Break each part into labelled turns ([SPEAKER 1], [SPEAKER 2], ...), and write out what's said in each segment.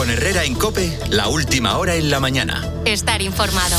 [SPEAKER 1] Con Herrera en COPE, la última hora en la mañana.
[SPEAKER 2] Estar informado.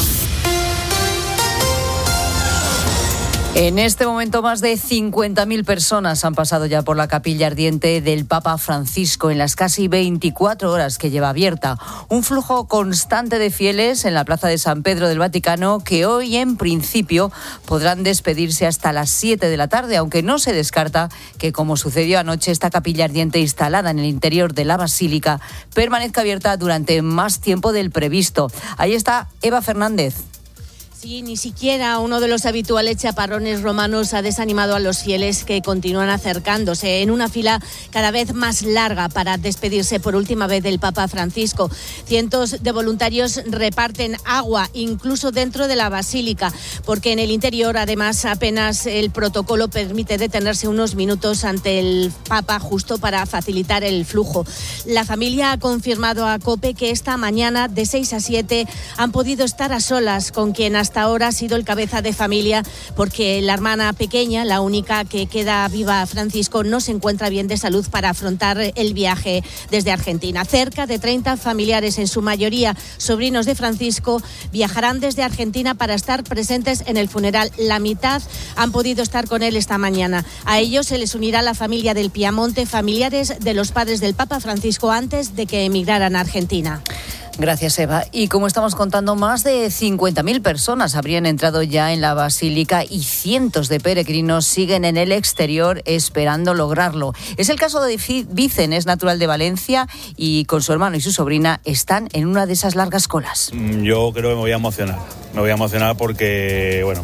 [SPEAKER 3] En este momento más de 50.000 personas han pasado ya por la capilla ardiente del Papa Francisco en las casi 24 horas que lleva abierta. Un flujo constante de fieles en la plaza de San Pedro del Vaticano que hoy en principio podrán despedirse hasta las 7 de la tarde, aunque no se descarta que, como sucedió anoche, esta capilla ardiente instalada en el interior de la basílica permanezca abierta durante más tiempo del previsto. Ahí está Eva Fernández.
[SPEAKER 4] Sí, ni siquiera uno de los habituales chaparrones romanos ha desanimado a los fieles que continúan acercándose en una fila cada vez más larga para despedirse por última vez del Papa Francisco. Cientos de voluntarios reparten agua, incluso dentro de la basílica, porque en el interior, además, apenas el protocolo permite detenerse unos minutos ante el Papa justo para facilitar el flujo. La familia ha confirmado a COPE que esta mañana de 6 a 7 han podido estar a solas con quien hasta ahora ha sido el cabeza de familia, porque la hermana pequeña, la única que queda viva, Francisco, no se encuentra bien de salud para afrontar el viaje desde Argentina. Cerca de 30 familiares, en su mayoría sobrinos de Francisco, viajarán desde Argentina para estar presentes en el funeral. La mitad han podido estar con él esta mañana. A ellos se les unirá la familia del Piamonte, familiares de los padres del Papa Francisco antes de que emigraran a Argentina.
[SPEAKER 3] Gracias, Eva. Y como estamos contando, más de 50.000 personas habrían entrado ya en la basílica y cientos de peregrinos siguen en el exterior esperando lograrlo. Es el caso de Vicen, es natural de Valencia y con su hermano y su sobrina están en una de esas largas colas.
[SPEAKER 5] Yo creo que me voy a emocionar. Me voy a emocionar porque, bueno,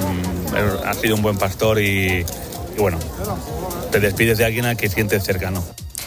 [SPEAKER 5] ha sido un buen pastor y bueno, te despides de alguien al que sientes cercano.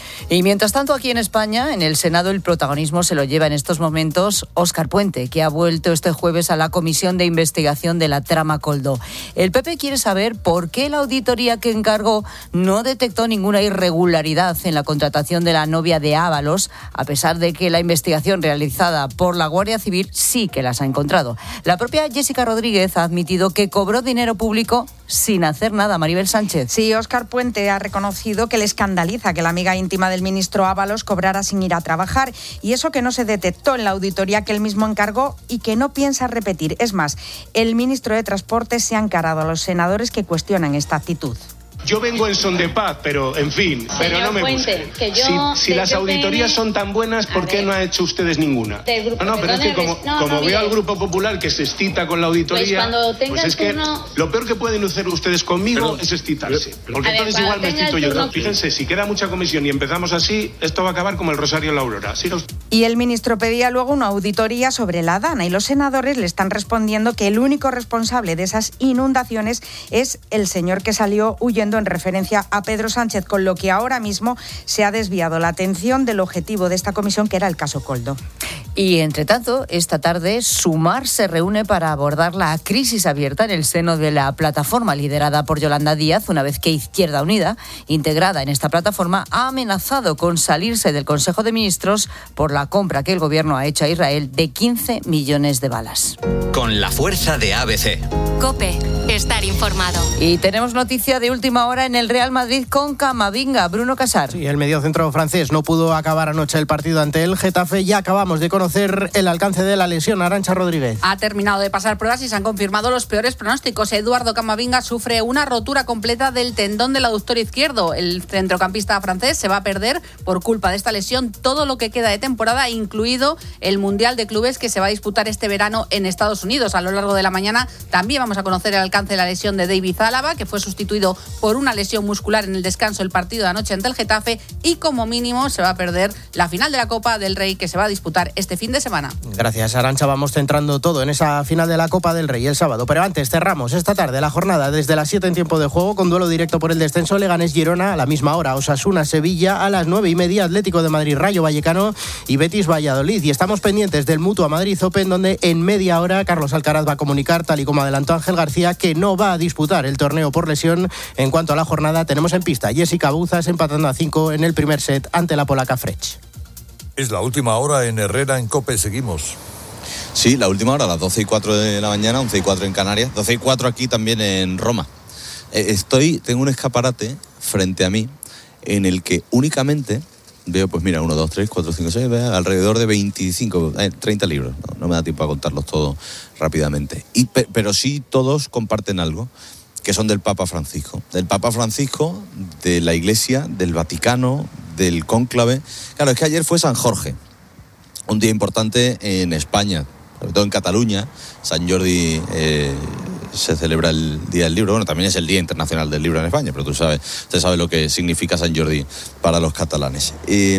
[SPEAKER 3] Y mientras tanto, aquí en España, en el Senado, el protagonismo se lo lleva en estos momentos Óscar Puente, que ha vuelto este jueves a la Comisión de Investigación de la trama Koldo. El PP quiere saber por qué la auditoría que encargó no detectó ninguna irregularidad en la contratación de la novia de Ábalos, a pesar de que la investigación realizada por la Guardia Civil sí que las ha encontrado. La propia Jessica Rodríguez ha admitido que cobró dinero público sin hacer nada. Maribel Sánchez.
[SPEAKER 6] Sí, Óscar Puente ha reconocido que le escandaliza que la amiga íntima del ministro Ábalos cobrara sin ir a trabajar, y eso que no se detectó en la auditoría que él mismo encargó y que no piensa repetir. Es más, el ministro de Transportes se ha encarado a los senadores que cuestionan esta actitud.
[SPEAKER 7] Yo vengo en son de paz, pero en fin, pero no me busquen. Si las auditorías son tan buenas, ¿por qué no ha hecho ustedes ninguna? No, pero es que como veo al Grupo Popular que se excita con la auditoría, pues es que lo peor que pueden hacer ustedes conmigo es excitarse. Porque entonces igual me excito yo. Fíjense, si queda mucha comisión y empezamos así, esto va a acabar como el Rosario en la Aurora.
[SPEAKER 6] Y el ministro pedía luego una auditoría sobre la Dana, y los senadores le están respondiendo que el único responsable de esas inundaciones es el señor que salió huyendo en referencia a Pedro Sánchez, con lo que ahora mismo se ha desviado la atención del objetivo de esta comisión, que era el caso Koldo.
[SPEAKER 3] Y, entre tanto, esta tarde Sumar se reúne para abordar la crisis abierta en el seno de la plataforma liderada por Yolanda Díaz, una vez que Izquierda Unida, integrada en esta plataforma, ha amenazado con salirse del Consejo de Ministros por la compra que el Gobierno ha hecho a Israel de 15 millones de balas.
[SPEAKER 1] Con la fuerza de ABC.
[SPEAKER 2] COPE, estar informado.
[SPEAKER 3] Y tenemos noticia de última hora en el Real Madrid con Camavinga. Bruno Casar.
[SPEAKER 8] Sí, el mediocentro francés no pudo acabar anoche el partido ante el Getafe. Ya acabamos de conocer el alcance de la lesión. Arantxa Rodríguez.
[SPEAKER 9] Ha terminado de pasar pruebas y se han confirmado los peores pronósticos. Eduardo Camavinga sufre una rotura completa del tendón del aductor izquierdo. El centrocampista francés se va a perder por culpa de esta lesión todo lo que queda de temporada, incluido el Mundial de Clubes que se va a disputar este verano en Estados Unidos. A lo largo de la mañana también vamos a conocer el alcance de la lesión de David Álava, que fue sustituido por una lesión muscular en el descanso del partido de anoche ante el Getafe, y como mínimo se va a perder la final de la Copa del Rey que se va a disputar este fin de semana.
[SPEAKER 8] Gracias, Arantxa. Vamos centrando todo en esa final de la Copa del Rey el sábado, pero antes cerramos esta tarde la jornada desde las 7 en tiempo de juego con duelo directo por el descenso. Leganés-Girona a la misma hora, Osasuna-Sevilla a las 9:30, Atlético de Madrid-Rayo Vallecano y Betis-Valladolid. Y estamos pendientes del Mutua Madrid Open, donde en media hora Carlos Alcaraz va a comunicar, tal y como adelantó Ángel García, que no va a disputar el torneo por lesión. En cuanto a la jornada, tenemos en pista Jessica Buzas empatando a 5 en el primer set ante la polaca Frech.
[SPEAKER 10] Es la última hora en Herrera en COPE. Seguimos.
[SPEAKER 11] Sí, la última hora, a las 12:04 de la mañana, 11:04 en Canarias, 12:04 aquí también en Roma. Tengo un escaparate frente a mí en el que únicamente Veo, pues mira, 1, 2, 3, 4, 5, 6, alrededor de 25, 30 libros. No me da tiempo a contarlos todos rápidamente. Pero sí todos comparten algo, que son del Papa Francisco. Del Papa Francisco, de la Iglesia, del Vaticano, del cónclave. Claro, es que ayer fue San Jorge, un día importante en España, sobre todo en Cataluña. San Jordi se celebra el Día del Libro. Bueno, también es el Día Internacional del Libro en España, pero usted sabe lo que significa San Jordi para los catalanes.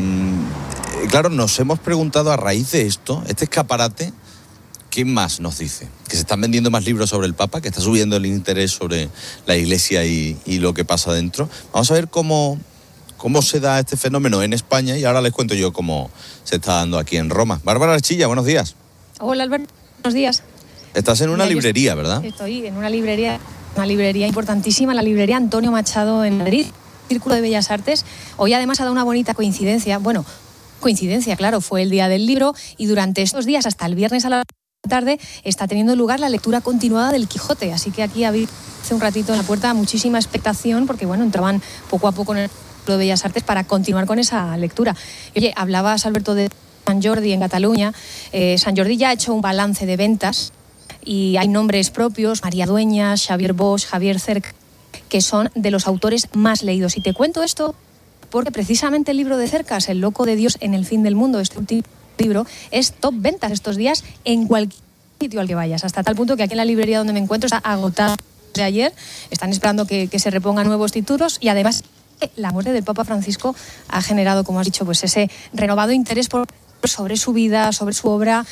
[SPEAKER 11] Claro, nos hemos preguntado a raíz de esto, este escaparate, ¿qué más nos dice? Que se están vendiendo más libros sobre el Papa, que está subiendo el interés sobre la Iglesia y lo que pasa dentro. Vamos a ver cómo se da este fenómeno en España y ahora les cuento yo cómo se está dando aquí en Roma. Bárbara Archilla, buenos días.
[SPEAKER 12] Hola, Alberto, buenos días.
[SPEAKER 11] Estás en una librería, ¿verdad?
[SPEAKER 12] Estoy en una librería importantísima, la librería Antonio Machado en Madrid, Círculo de Bellas Artes. Hoy además ha dado una bonita coincidencia. Bueno, coincidencia, claro, fue el Día del Libro y durante estos días, hasta el viernes a la tarde, está teniendo lugar la lectura continuada del Quijote. Así que aquí había hace un ratito en la puerta muchísima expectación porque, bueno, entraban poco a poco en el Círculo de Bellas Artes para continuar con esa lectura. Y, oye, hablabas, Alberto, de San Jordi en Cataluña. San Jordi ya ha hecho un balance de ventas y hay nombres propios, María Dueñas, Xavier Bosch, Javier Cerca, que son de los autores más leídos. Y te cuento esto porque precisamente el libro de Cercas, El loco de Dios en el fin del mundo, este último libro, es top ventas estos días en cualquier sitio al que vayas, hasta tal punto que aquí en la librería donde me encuentro está agotado de ayer, están esperando que se repongan nuevos títulos y además la muerte del Papa Francisco ha generado, como has dicho, pues ese renovado interés sobre su vida, sobre su obra.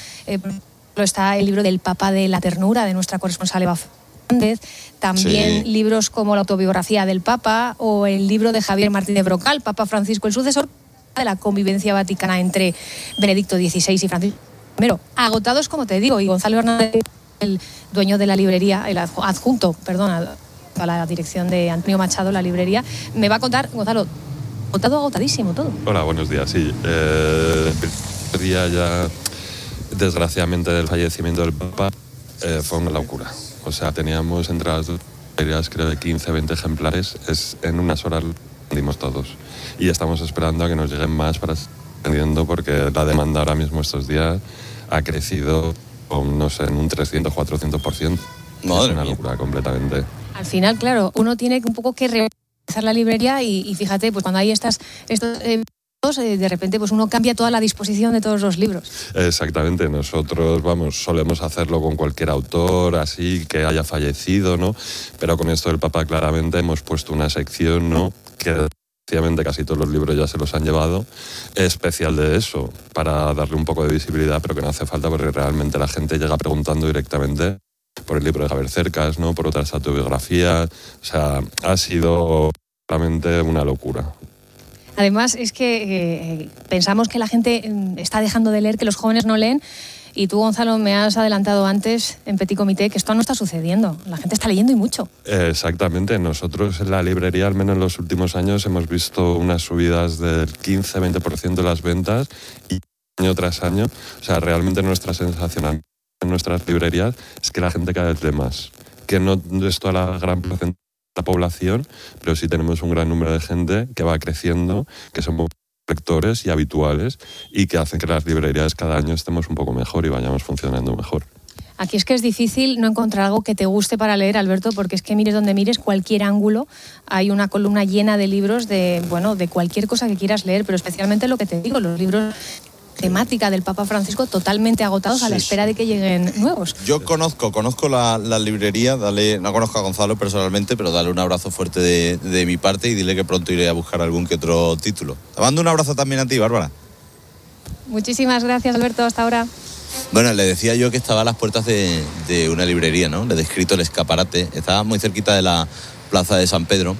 [SPEAKER 12] Está el libro del Papa de la Ternura, de nuestra corresponsal Eva Fernández, también sí. Libros como la autobiografía del Papa o el libro de Javier Martí de Brocal, Papa Francisco, el sucesor de la convivencia vaticana entre Benedicto XVI y Francisco I. Agotados, como te digo, y Gonzalo Hernández, el dueño de la librería, el adjunto, a la dirección de Antonio Machado, la librería, me va a contar, Gonzalo, agotadísimo todo.
[SPEAKER 13] Hola, buenos días, sí. El día ya, desgraciadamente, del fallecimiento del Papa, fue una locura. O sea, teníamos entre las dos librerías, creo, de 15, 20 ejemplares. En unas horas lo vendimos todos. Y estamos esperando a que nos lleguen más para seguir vendiendo, porque la demanda ahora mismo estos días ha crecido, no sé, en un 300, 400%.
[SPEAKER 11] Madre
[SPEAKER 13] es una
[SPEAKER 11] mía.
[SPEAKER 13] locura completamente.
[SPEAKER 12] Al final, claro, uno tiene un poco que reorganizar la librería y fíjate, pues cuando hay estos de repente pues uno cambia toda la disposición de todos los libros.
[SPEAKER 13] Exactamente, nosotros solemos hacerlo con cualquier autor así que haya fallecido, ¿no? Pero con esto del Papa claramente hemos puesto una sección, ¿no? Que efectivamente casi todos los libros ya se los han llevado, especial de eso, para darle un poco de visibilidad, pero que no hace falta porque realmente la gente llega preguntando directamente por el libro de Javier Cercas, ¿no? Por otras autobiografías. O sea, ha sido realmente una locura.
[SPEAKER 12] Además, es que pensamos que la gente está dejando de leer, que los jóvenes no leen, y tú, Gonzalo, me has adelantado antes en Petit Comité que esto no está sucediendo. La gente está leyendo y mucho. Exactamente. Nosotros en la librería, al menos en los últimos años, hemos visto unas subidas del 15-20% de las ventas y año tras año. O sea, realmente nuestra sensación en nuestras librerías es que la gente cada vez lee más. Que no es toda la gran porcentaje la población, pero sí tenemos un gran número de gente que va creciendo, que somos lectores y habituales y que hacen que las librerías cada año estemos un poco mejor y vayamos funcionando mejor. Aquí es que es difícil no encontrar algo que te guste para leer, Alberto, porque es que mires donde mires, cualquier ángulo, hay una columna llena de libros de cualquier cosa que quieras leer, pero especialmente lo que te digo, los libros temática del Papa Francisco totalmente agotados a la espera de que lleguen nuevos. Yo
[SPEAKER 11] conozco la librería, no conozco a Gonzalo personalmente, pero dale un abrazo fuerte de mi parte y dile que pronto iré a buscar algún que otro título. Te mando un abrazo también a ti, Bárbara.
[SPEAKER 12] Muchísimas gracias, Alberto, hasta ahora.
[SPEAKER 11] Bueno, le decía yo que estaba a las puertas de una librería, ¿no? Le he descrito el escaparate. Estaba muy cerquita de la plaza de San Pedro.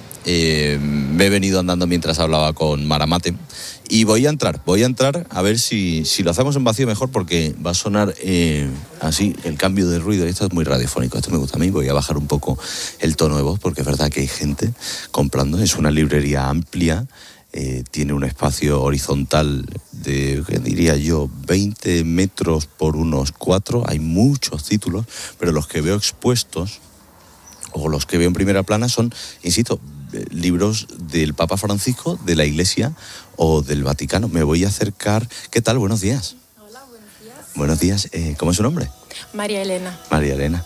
[SPEAKER 11] Me he venido andando mientras hablaba con Maramate y voy a entrar a ver si lo hacemos en vacío mejor, porque va a sonar así el cambio de ruido. Esto es muy radiofónico, esto me gusta a mí. Voy a bajar un poco el tono de voz porque es verdad que hay gente comprando. Es una librería amplia, tiene un espacio horizontal de, ¿qué diría yo?, 20 metros por unos 4. Hay muchos títulos, pero los que veo expuestos o los que veo en primera plana son, insisto, libros del Papa Francisco, de la Iglesia o del Vaticano. Me voy a acercar. ¿Qué tal? Buenos días.
[SPEAKER 14] Hola, buenos días.
[SPEAKER 11] Buenos días. ¿Cómo es su nombre?
[SPEAKER 14] María Elena.
[SPEAKER 11] María Elena.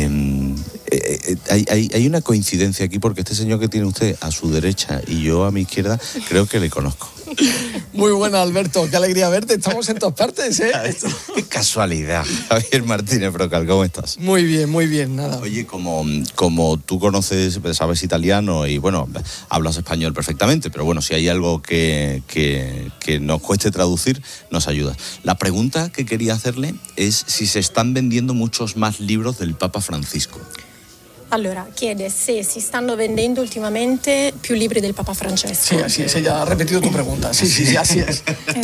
[SPEAKER 11] Hay una coincidencia aquí porque este señor que tiene usted a su derecha y yo a mi izquierda, creo que le conozco.
[SPEAKER 15] Muy buena, Alberto, qué alegría verte, estamos en todas partes, ¿eh?
[SPEAKER 11] Qué casualidad. Javier Martínez Brocal, ¿cómo estás?
[SPEAKER 15] Muy bien, nada.
[SPEAKER 11] Oye, como tú conoces, sabes italiano y bueno, hablas español perfectamente, pero bueno, si hay algo que nos cueste traducir, nos ayudas. La pregunta que quería hacerle es si se están vendiendo muchos más libros del Papa Francisco.
[SPEAKER 14] Allora, chiede se si stanno vendendo ultimamente più libri del Papa Francesco.
[SPEAKER 15] Sí, así es, ella ha repetido tu pregunta. Sí, así es.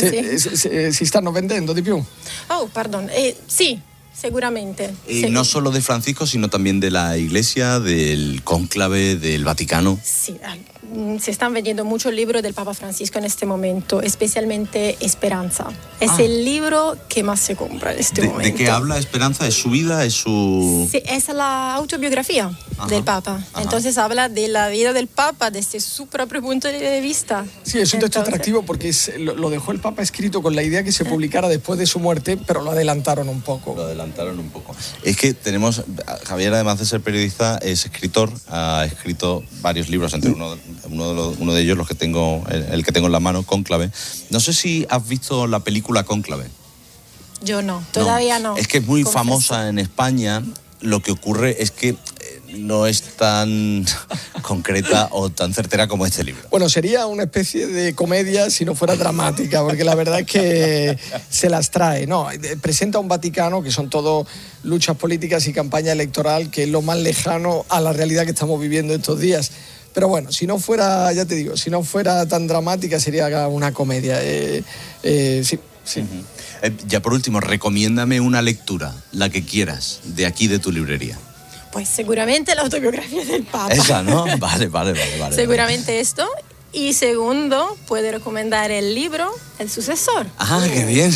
[SPEAKER 15] Si stanno vendendo di più.
[SPEAKER 14] Oh, perdón. Sì, seguramente.
[SPEAKER 11] No solo de Francisco, sino también de la Iglesia, del cónclave, del Vaticano.
[SPEAKER 14] Sí, se están vendiendo muchos libros del Papa Francisco en este momento, especialmente Esperanza. Es el libro que más se compra en este momento.
[SPEAKER 11] ¿De qué habla Esperanza? ¿Es su vida? ¿Es su...?
[SPEAKER 14] Sí, es la autobiografía del Papa. Entonces habla de la vida del Papa desde su propio punto de vista.
[SPEAKER 15] Sí, es un texto atractivo porque lo dejó el Papa escrito con la idea que se publicara después de su muerte, pero lo adelantaron un poco.
[SPEAKER 11] Es que tenemos... Javier, además de ser periodista, es escritor. Ha escrito varios libros, entre uno de ellos el que tengo en la mano, Cónclave. No sé si has visto la película Cónclave.
[SPEAKER 14] Yo no, todavía no.
[SPEAKER 11] Es que es muy famosa en España. Lo que ocurre es que no es tan concreta o tan certera como este libro.
[SPEAKER 15] Bueno, sería una especie de comedia si no fuera dramática, porque la verdad es que se las trae. No, presenta un Vaticano que son todo luchas políticas y campaña electoral, que es lo más lejano a la realidad que estamos viviendo estos días. Pero bueno, si no fuera, ya te digo, si no fuera tan dramática sería una comedia. Sí.
[SPEAKER 11] Ya por último, recomiéndame una lectura, la que quieras, de aquí de tu librería.
[SPEAKER 14] Pues seguramente la autobiografía del Papa.
[SPEAKER 11] Esa, ¿no? Vale.
[SPEAKER 14] Seguramente esto. Y segundo, puede recomendar el libro El sucesor.
[SPEAKER 11] Qué bien.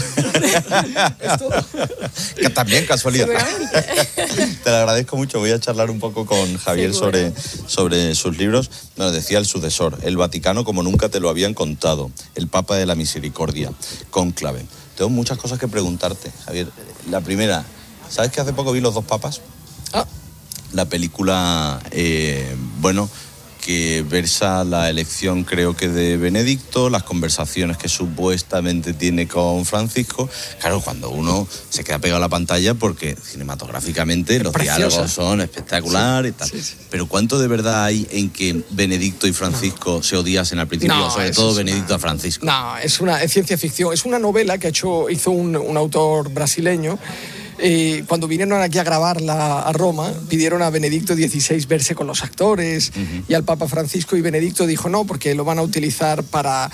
[SPEAKER 11] Que también casualidad. Te lo agradezco mucho. Voy a charlar un poco con Javier sobre sus libros. Nos decía El sucesor, El Vaticano como nunca te lo habían contado, El Papa de la Misericordia, Cónclave. Tengo muchas cosas que preguntarte, Javier. La primera, ¿sabes que hace poco vi Los dos papas? La película, que versa la elección, creo que de Benedicto, las conversaciones que supuestamente tiene con Francisco. Claro, cuando uno se queda pegado a la pantalla porque cinematográficamente los diálogos son espectaculares y tal. Sí. Pero ¿cuánto de verdad hay en que Benedicto y Francisco se odiasen al principio? Sobre todo Benedicto a Francisco.
[SPEAKER 15] No, es ciencia ficción. Es una novela que hizo un autor brasileño. Cuando vinieron aquí a grabarla a Roma, pidieron a Benedicto XVI verse con los actores y al Papa Francisco, y Benedicto dijo no, porque lo van a utilizar para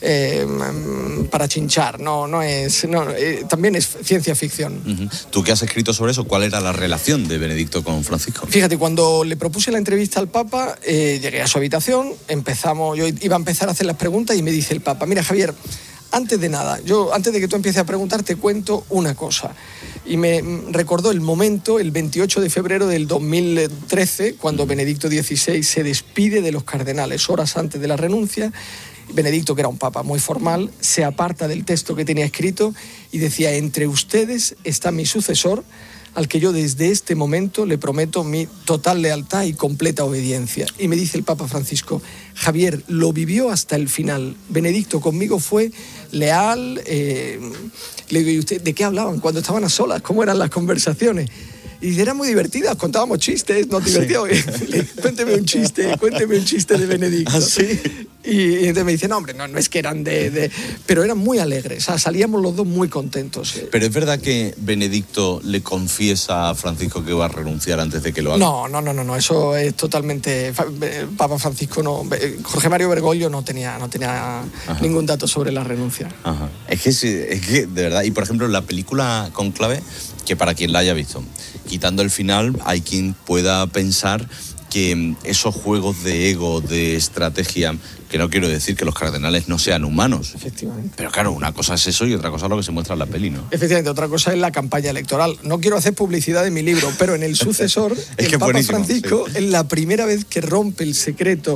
[SPEAKER 15] chinchar. También es ciencia ficción.
[SPEAKER 11] ¿Tú qué has escrito sobre eso? ¿Cuál era la relación de Benedicto con Francisco?
[SPEAKER 15] Fíjate, cuando le propuse la entrevista al Papa, llegué a su habitación, yo iba a empezar a hacer las preguntas y me dice el Papa, mira, Javier, antes de nada, antes de que tú empieces a preguntar, te cuento una cosa. Y me recordó el momento, el 28 de febrero del 2013, cuando Benedicto XVI se despide de los cardenales, horas antes de la renuncia. Benedicto, que era un papa muy formal, se aparta del texto que tenía escrito y decía: entre ustedes está mi sucesor, al que yo desde este momento le prometo mi total lealtad y completa obediencia. Y me dice el Papa Francisco: Javier, lo vivió hasta el final. Benedicto conmigo fue leal. Le digo, ¿y usted de qué hablaban cuando estaban a solas? ¿Cómo eran las conversaciones? Y eran muy divertidas, contábamos chistes, nos divertíamos. Cuénteme un chiste de Benedicto.
[SPEAKER 11] ¿Ah, sí?
[SPEAKER 15] Y entonces me dice, no, hombre, no es que eran pero eran muy alegres, o sea, salíamos los dos muy contentos.
[SPEAKER 11] Pero es verdad que Benedicto le confiesa a Francisco que va a renunciar antes de que lo haga.
[SPEAKER 15] No, eso es totalmente... Papa Francisco no... Jorge Mario Bergoglio no tenía ningún dato sobre la renuncia.
[SPEAKER 11] Ajá. Es que, de verdad, y por ejemplo, la película Cónclave, que para quien la haya visto, quitando el final, hay quien pueda pensar que esos juegos de ego, de estrategia, que no quiero decir que los cardenales no sean humanos.
[SPEAKER 15] Efectivamente.
[SPEAKER 11] Pero claro, una cosa es eso y otra cosa es lo que se muestra en la peli, ¿no?
[SPEAKER 15] Efectivamente, otra cosa es la campaña electoral. No quiero hacer publicidad de mi libro, pero en El sucesor, el Papa Francisco, es la primera vez que rompe el secreto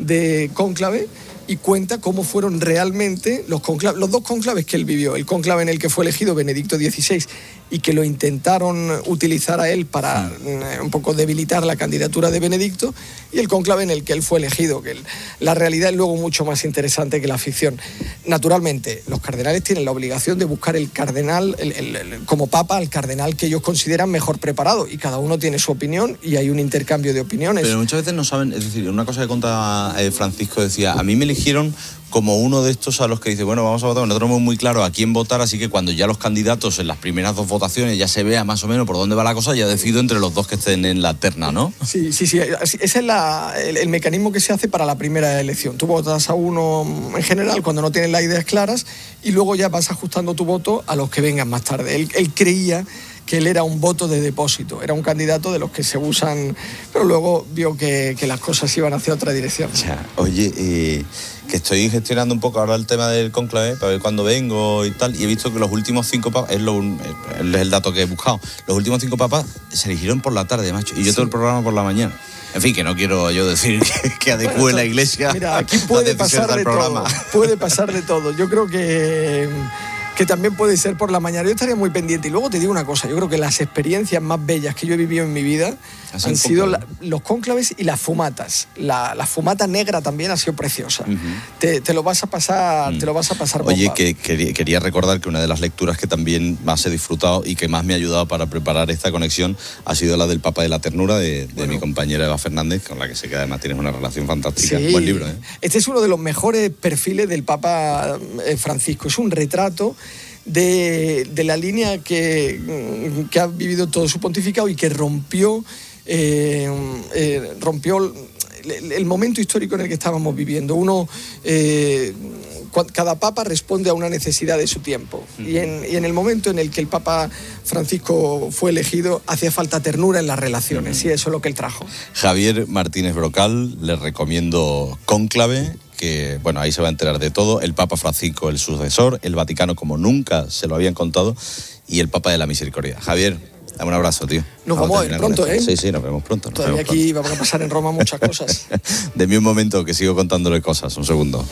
[SPEAKER 15] de cónclave y cuenta cómo fueron realmente los dos cónclaves que él vivió. El cónclave en el que fue elegido Benedicto XVI y que lo intentaron utilizar a él para un poco debilitar la candidatura de Benedicto, y el cónclave en el que él fue elegido, que la realidad es luego mucho más interesante que la ficción. Naturalmente, los cardenales tienen la obligación de buscar el cardenal, como papa, al cardenal que ellos consideran mejor preparado, y cada uno tiene su opinión y hay un intercambio de opiniones.
[SPEAKER 11] Pero muchas veces no saben, es decir, una cosa que contaba Francisco, decía, a mí me eligieron como uno de estos a los que dice, bueno, vamos a votar, no tenemos muy claro a quién votar, así que cuando ya los candidatos en las primeras 2 votaciones ya se vea más o menos por dónde va la cosa, ya decido entre los 2 que estén en la terna, ¿no?
[SPEAKER 15] Sí, ese es el mecanismo que se hace para la primera elección. Tú votas a uno en general cuando no tienes las ideas claras y luego ya vas ajustando tu voto a los que vengan más tarde. Él creía que él era un voto de depósito, era un candidato de los que se usan, pero luego vio que las cosas iban hacia otra dirección.
[SPEAKER 11] Ya, oye, que estoy gestionando un poco ahora el tema del cónclave para ver cuándo vengo y tal, y he visto que los últimos 5 papas, es el dato que he buscado, los últimos 5 papas se eligieron por la tarde, macho, y yo todo el programa por la mañana. En fin, que no quiero yo decir que adecue la Iglesia.
[SPEAKER 15] Mira, aquí puede pasar de todo, puede pasar de todo. Yo creo que también puede ser por la mañana. Yo estaría muy pendiente. Y luego te digo una cosa, yo creo que las experiencias más bellas que yo he vivido en mi vida han sido los cónclaves y las fumatas. La fumata negra también ha sido preciosa. Te lo vas a pasar, bomba.
[SPEAKER 11] Oye, que quería recordar que una de las lecturas que también más he disfrutado y que más me ha ayudado para preparar esta conexión ha sido la del Papa de la Ternura de mi compañera Eva Fernández, con la que sé que además tienes una relación fantástica.
[SPEAKER 15] Sí.
[SPEAKER 11] Buen libro, ¿eh?
[SPEAKER 15] Este es uno de los mejores perfiles del Papa Francisco. Es un retrato de la línea que ha vivido todo su pontificado y que rompió el momento histórico en el que estábamos viviendo. Cada papa responde a una necesidad de su tiempo, y en el momento en el que el Papa Francisco fue elegido hacía falta ternura en las relaciones, y eso es lo que él trajo.
[SPEAKER 11] Javier Martínez Brocal, les recomiendo Cónclave, que bueno, ahí se va a enterar de todo, el Papa Francisco, el sucesor, el Vaticano como nunca se lo habían contado, y el Papa de la Misericordia. Javier, dame un abrazo, tío.
[SPEAKER 15] Nos vamos a ver pronto, ¿eh?
[SPEAKER 11] Sí, nos vemos pronto.
[SPEAKER 15] Todavía aquí vamos a pasar en Roma muchas cosas.
[SPEAKER 11] Deme un momento que sigo contándole cosas, un segundo.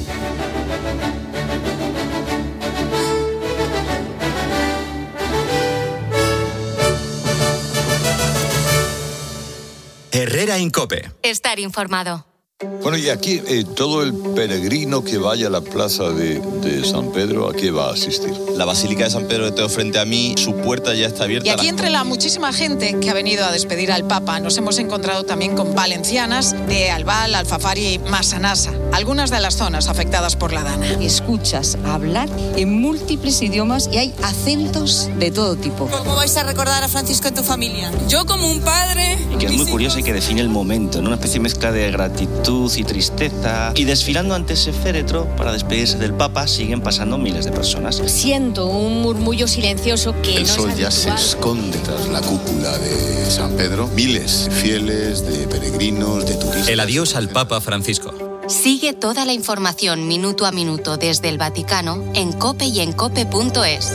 [SPEAKER 1] Herrera en COPE.
[SPEAKER 2] Estar informado.
[SPEAKER 10] Bueno, y aquí todo el peregrino que vaya a la plaza de San Pedro, ¿a qué va a asistir?
[SPEAKER 11] La Basílica de San Pedro de Teo frente a mí, su puerta ya está abierta.
[SPEAKER 16] Y aquí entre la muchísima gente que ha venido a despedir al Papa, nos hemos encontrado también con valencianas de Albal, Alfafari y Massanassa, algunas de las zonas afectadas por la dana.
[SPEAKER 17] Escuchas hablar en múltiples idiomas y hay acentos de todo tipo.
[SPEAKER 18] ¿Cómo vais a recordar a Francisco en tu familia? Yo como un padre.
[SPEAKER 19] Que es muy curioso y que define el momento, ¿no? Una especie de mezcla de gratitud y tristeza. Y desfilando ante ese féretro para despedirse del Papa siguen pasando miles de personas.
[SPEAKER 4] Siento un murmullo silencioso que
[SPEAKER 20] el sol ya se esconde tras la cúpula de San Pedro. Miles de fieles, de peregrinos, de turistas.
[SPEAKER 1] El adiós al Papa Francisco.
[SPEAKER 2] Sigue toda la información minuto a minuto desde el Vaticano en COPE y en COPE.es.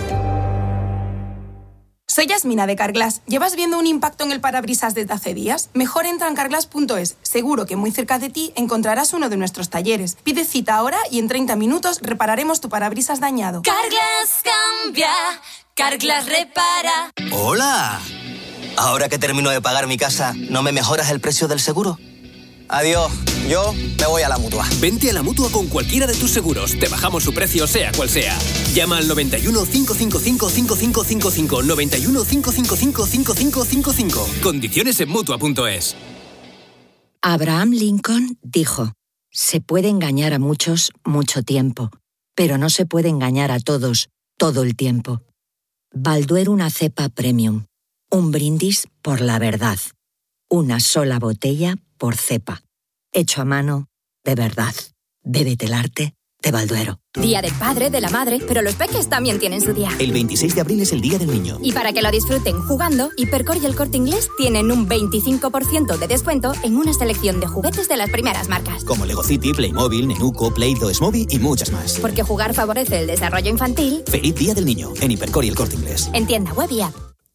[SPEAKER 21] Soy Yasmina de Carglass. ¿Llevas viendo un impacto en el parabrisas desde hace días? Mejor entra en carglass.es. Seguro que muy cerca de ti encontrarás uno de nuestros talleres. Pide cita ahora y en 30 minutos repararemos tu parabrisas dañado.
[SPEAKER 22] Carglass cambia, Carglass repara.
[SPEAKER 23] ¡Hola! Ahora que termino de pagar mi casa, ¿no me mejoras el precio del seguro? Adiós, yo me voy a la Mutua.
[SPEAKER 24] Vente a la Mutua con cualquiera de tus seguros. Te bajamos su precio sea cual sea. Llama al 91 555 5555. 91 555 5555. Condiciones en Mutua.es.
[SPEAKER 25] Abraham Lincoln dijo: se puede engañar a muchos mucho tiempo, pero no se puede engañar a todos todo el tiempo. Balduero una cepa premium. Un brindis por la verdad. Una sola botella por cepa. Hecho a mano, de verdad. Bébete el arte de Balduero.
[SPEAKER 26] Día del padre, de la madre, pero los peques también tienen su día.
[SPEAKER 27] El 26 de abril es el Día del Niño.
[SPEAKER 26] Y para que lo disfruten jugando, Hipercor y El Corte Inglés tienen un 25% de descuento en una selección de juguetes de las primeras marcas.
[SPEAKER 27] Como Lego City, Playmobil, Nenuco, Play-Doh, Smoby y muchas más.
[SPEAKER 26] Porque jugar favorece el desarrollo infantil.
[SPEAKER 27] Feliz Día del Niño en Hipercor y El Corte Inglés.
[SPEAKER 26] En tienda web y app.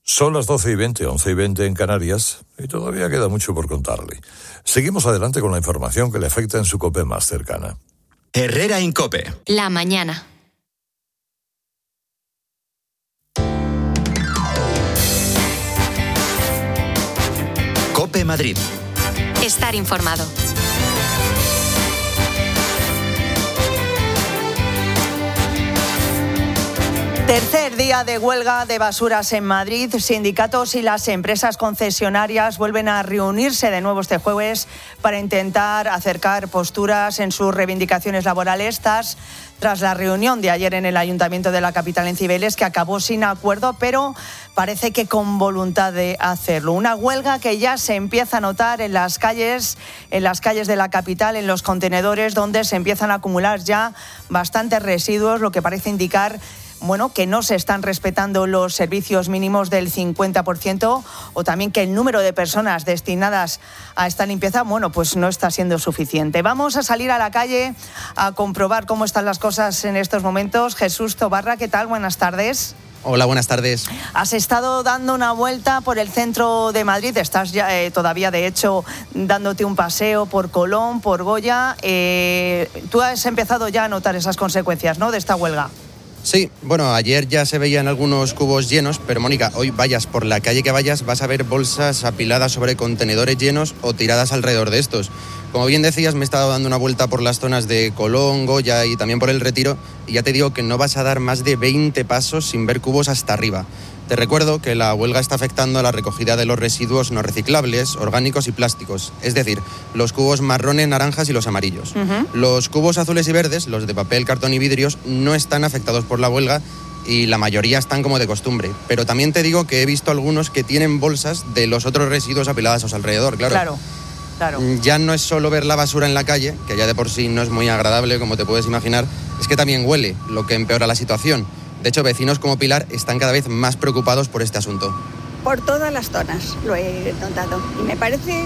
[SPEAKER 3] Son las 12:20, 11:20 en Canarias, y todavía queda mucho por contarle. Seguimos adelante con la información que le afecta en su COPE más cercana.
[SPEAKER 1] Herrera Incope.
[SPEAKER 2] La mañana.
[SPEAKER 1] COPE Madrid.
[SPEAKER 2] Estar informado.
[SPEAKER 5] Tercer día de huelga de basuras en Madrid. Sindicatos y las empresas concesionarias vuelven a reunirse de nuevo este jueves para intentar acercar posturas en sus reivindicaciones laborales tras la reunión de ayer en el Ayuntamiento de la capital en Cibeles, que acabó sin acuerdo, pero parece que con voluntad de hacerlo. Una huelga que ya se empieza a notar en las calles de la capital, en los contenedores, donde se empiezan a acumular ya bastantes residuos, lo que parece indicar que no se están respetando los servicios mínimos del 50%, o también que el número de personas destinadas a esta limpieza, pues no está siendo suficiente. Vamos a salir a la calle a comprobar cómo están las cosas en estos momentos. Jesús Tobarra, ¿qué tal? Buenas tardes.
[SPEAKER 6] Hola, buenas tardes.
[SPEAKER 5] Has estado dando una vuelta por el centro de Madrid, estás ya todavía, de hecho, dándote un paseo por Colón, por Goya. Tú has empezado ya a notar esas consecuencias, ¿no?, de esta huelga.
[SPEAKER 6] Sí, ayer ya se veían algunos cubos llenos, pero Mónica, hoy vayas por la calle que vayas, vas a ver bolsas apiladas sobre contenedores llenos o tiradas alrededor de estos. Como bien decías, me he estado dando una vuelta por las zonas de Colón, Goya y también por el Retiro, y ya te digo que no vas a dar más de 20 pasos sin ver cubos hasta arriba. Te recuerdo que la huelga está afectando a la recogida de los residuos no reciclables, orgánicos y plásticos, es decir, los cubos marrones, naranjas y los amarillos. Los cubos azules y verdes, los de papel, cartón y vidrios, no están afectados por la huelga y la mayoría están como de costumbre. Pero también te digo que he visto algunos que tienen bolsas de los otros residuos apilados a su alrededor, claro. Ya no es solo ver la basura en la calle, que ya de por sí no es muy agradable, como te puedes imaginar, es que también huele, lo que empeora la situación. De hecho, vecinos como Pilar están cada vez más preocupados por este asunto.
[SPEAKER 7] Por todas las zonas lo he notado. Y me parece,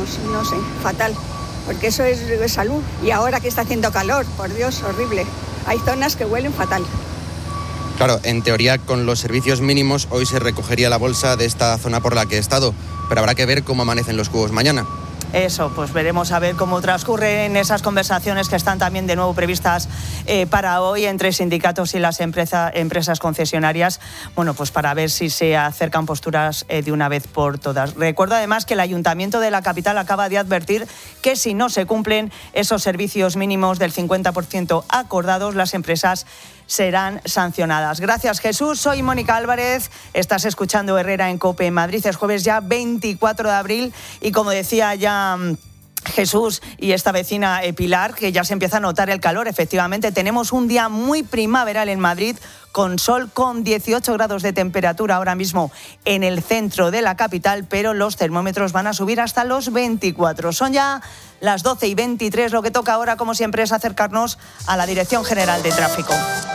[SPEAKER 7] fatal. Porque eso es salud. Y ahora que está haciendo calor, por Dios, horrible. Hay zonas que huelen fatal.
[SPEAKER 6] Claro, en teoría, con los servicios mínimos, hoy se recogería la bolsa de esta zona por la que he estado. Pero habrá que ver cómo amanecen los cubos mañana.
[SPEAKER 5] Eso, pues veremos a ver cómo transcurren esas conversaciones que están también de nuevo previstas para hoy entre sindicatos y las empresas concesionarias, pues para ver si se acercan posturas de una vez por todas. Recuerdo además que el Ayuntamiento de la capital acaba de advertir que si no se cumplen esos servicios mínimos del 50% acordados, las empresas serán sancionadas. Gracias, Jesús. Soy Mónica Álvarez. Estás escuchando Herrera en COPE Madrid. Es jueves ya 24 de abril y, como decía ya Jesús y esta vecina Pilar, que ya se empieza a notar el calor. Efectivamente, tenemos un día muy primaveral en Madrid, con sol, con 18 grados de temperatura ahora mismo en el centro de la capital, pero los termómetros van a subir hasta los 24. Son ya las 12:23. Lo que toca ahora, como siempre, es acercarnos a la Dirección General de Tráfico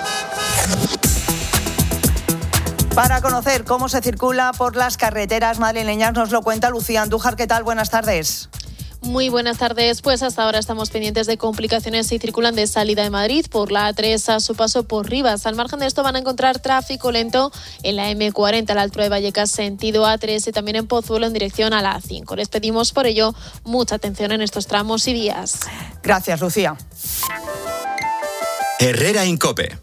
[SPEAKER 5] para conocer cómo se circula por las carreteras madrileñas. Nos lo cuenta Lucía Andújar. ¿Qué tal? Buenas tardes.
[SPEAKER 8] Muy buenas tardes. Pues hasta ahora estamos pendientes de complicaciones si circulan de salida de Madrid por la A3 a su paso por Rivas. Al margen de esto van a encontrar tráfico lento en la M40 a la altura de Vallecas sentido A3 y también en Pozuelo en dirección a la A5. Les pedimos por ello mucha atención en estos tramos y vías.
[SPEAKER 5] Gracias, Lucía.
[SPEAKER 1] Herrera Incope.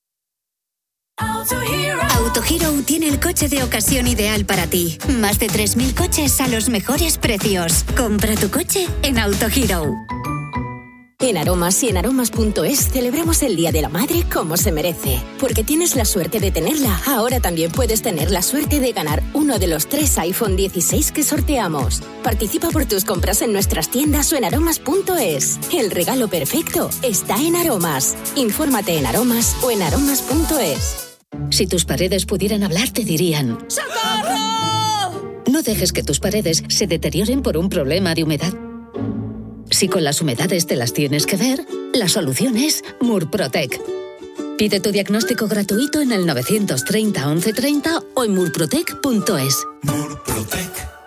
[SPEAKER 9] AutoHero tiene el coche de ocasión ideal para ti. Más de 3.000 coches a los mejores precios. Compra tu coche en AutoHero.
[SPEAKER 13] En Aromas y en aromas.es celebramos el Día de la Madre como se merece. Porque tienes la suerte de tenerla, ahora también puedes tener la suerte de ganar uno de los 3 iPhone 16 que sorteamos. Participa por tus compras en nuestras tiendas o en aromas.es. El regalo perfecto está en Aromas. Infórmate en Aromas o en aromas.es.
[SPEAKER 25] Si tus paredes pudieran hablar, te dirían:
[SPEAKER 8] ¡Socorro!
[SPEAKER 25] No dejes que tus paredes se deterioren por un problema de humedad. Si con las humedades te las tienes que ver, la solución es Murprotec. Pide tu diagnóstico gratuito en el 930 1130 o en murprotec.es.
[SPEAKER 28] Murprotec.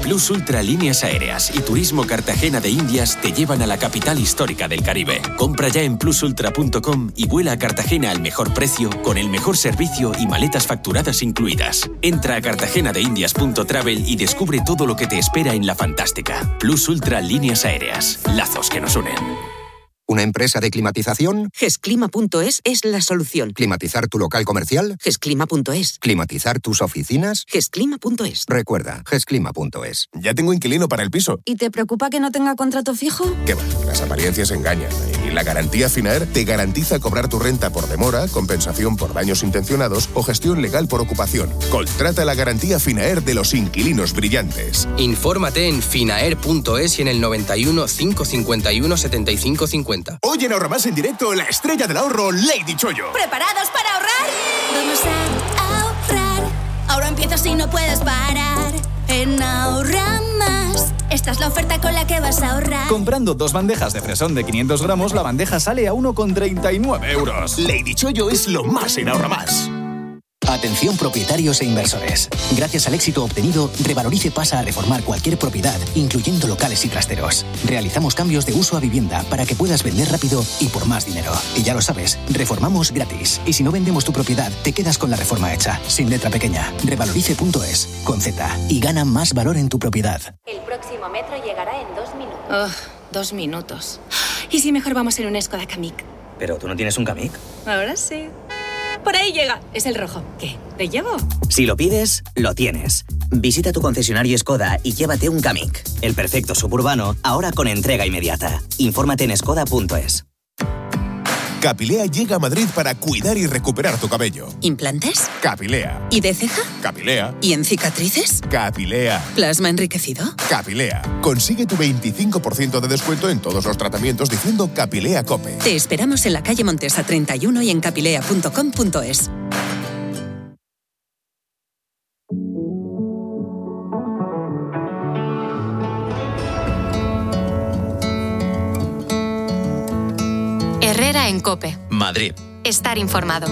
[SPEAKER 10] Plus Ultra Líneas Aéreas y Turismo Cartagena de Indias te llevan a la capital histórica del Caribe. Compra ya en plusultra.com y vuela a Cartagena al mejor precio, con el mejor servicio y maletas facturadas incluidas. Entra a cartagenadeindias.travel y descubre todo lo que te espera en la fantástica Plus Ultra Líneas Aéreas. Lazos que nos unen.
[SPEAKER 11] ¿Una empresa de climatización?
[SPEAKER 12] Gesclima.es es la solución.
[SPEAKER 11] ¿Climatizar tu local comercial?
[SPEAKER 12] Gesclima.es.
[SPEAKER 11] ¿Climatizar tus oficinas?
[SPEAKER 12] Gesclima.es.
[SPEAKER 11] Recuerda, gesclima.es.
[SPEAKER 14] Ya tengo inquilino para el piso.
[SPEAKER 12] ¿Y te preocupa que no tenga contrato fijo?
[SPEAKER 14] ¿Qué va? Las apariencias engañan. Y la garantía Finaer te garantiza cobrar tu renta por demora, compensación por daños intencionados o gestión legal por ocupación. Contrata la garantía Finaer de los inquilinos brillantes.
[SPEAKER 15] Infórmate en finaer.es y en el 91 551 75 50.
[SPEAKER 14] Hoy en Ahorramás en directo, la estrella del ahorro, Lady Chollo.
[SPEAKER 22] ¿Preparados para ahorrar? Vamos a ahorrar. Ahora empiezas y no puedes parar. En Ahorramás, esta es la oferta con la que vas a ahorrar.
[SPEAKER 16] Comprando 2 bandejas de fresón de 500 gramos, la bandeja sale a 1,39 euros.
[SPEAKER 14] Lady Chollo es lo más en Ahorramás.
[SPEAKER 17] Atención propietarios e inversores. Gracias al éxito obtenido, Revalorice pasa a reformar cualquier propiedad, incluyendo locales y trasteros. Realizamos cambios de uso a vivienda para que puedas vender rápido y por más dinero. Y ya lo sabes, reformamos gratis. Y si no vendemos tu propiedad, te quedas con la reforma hecha, sin letra pequeña. Revalorice.es, con Z, y gana más valor en tu propiedad.
[SPEAKER 26] El próximo metro llegará en 2 minutos. 2 minutos. ¿Y si mejor vamos en un Skoda Kamiq?
[SPEAKER 27] ¿Pero tú no tienes un Kamiq?
[SPEAKER 26] Ahora sí. Por ahí llega. Es el rojo. ¿Qué? ¿Te llevo?
[SPEAKER 27] Si lo pides, lo tienes. Visita tu concesionario Skoda y llévate un Kamiq. El perfecto suburbano, ahora con entrega inmediata. Infórmate en skoda.es.
[SPEAKER 14] Capilea llega a Madrid para cuidar y recuperar tu cabello.
[SPEAKER 26] ¿Implantes?
[SPEAKER 14] Capilea.
[SPEAKER 26] ¿Y de ceja?
[SPEAKER 14] Capilea.
[SPEAKER 26] ¿Y en cicatrices?
[SPEAKER 14] Capilea.
[SPEAKER 26] ¿Plasma enriquecido?
[SPEAKER 14] Capilea. Consigue tu 25% de descuento en todos los tratamientos diciendo Capilea Cope.
[SPEAKER 26] Te esperamos en la calle Montesa 31 y en capilea.com.es.
[SPEAKER 2] Herrera en COPE.
[SPEAKER 1] Madrid.
[SPEAKER 2] Estar informado.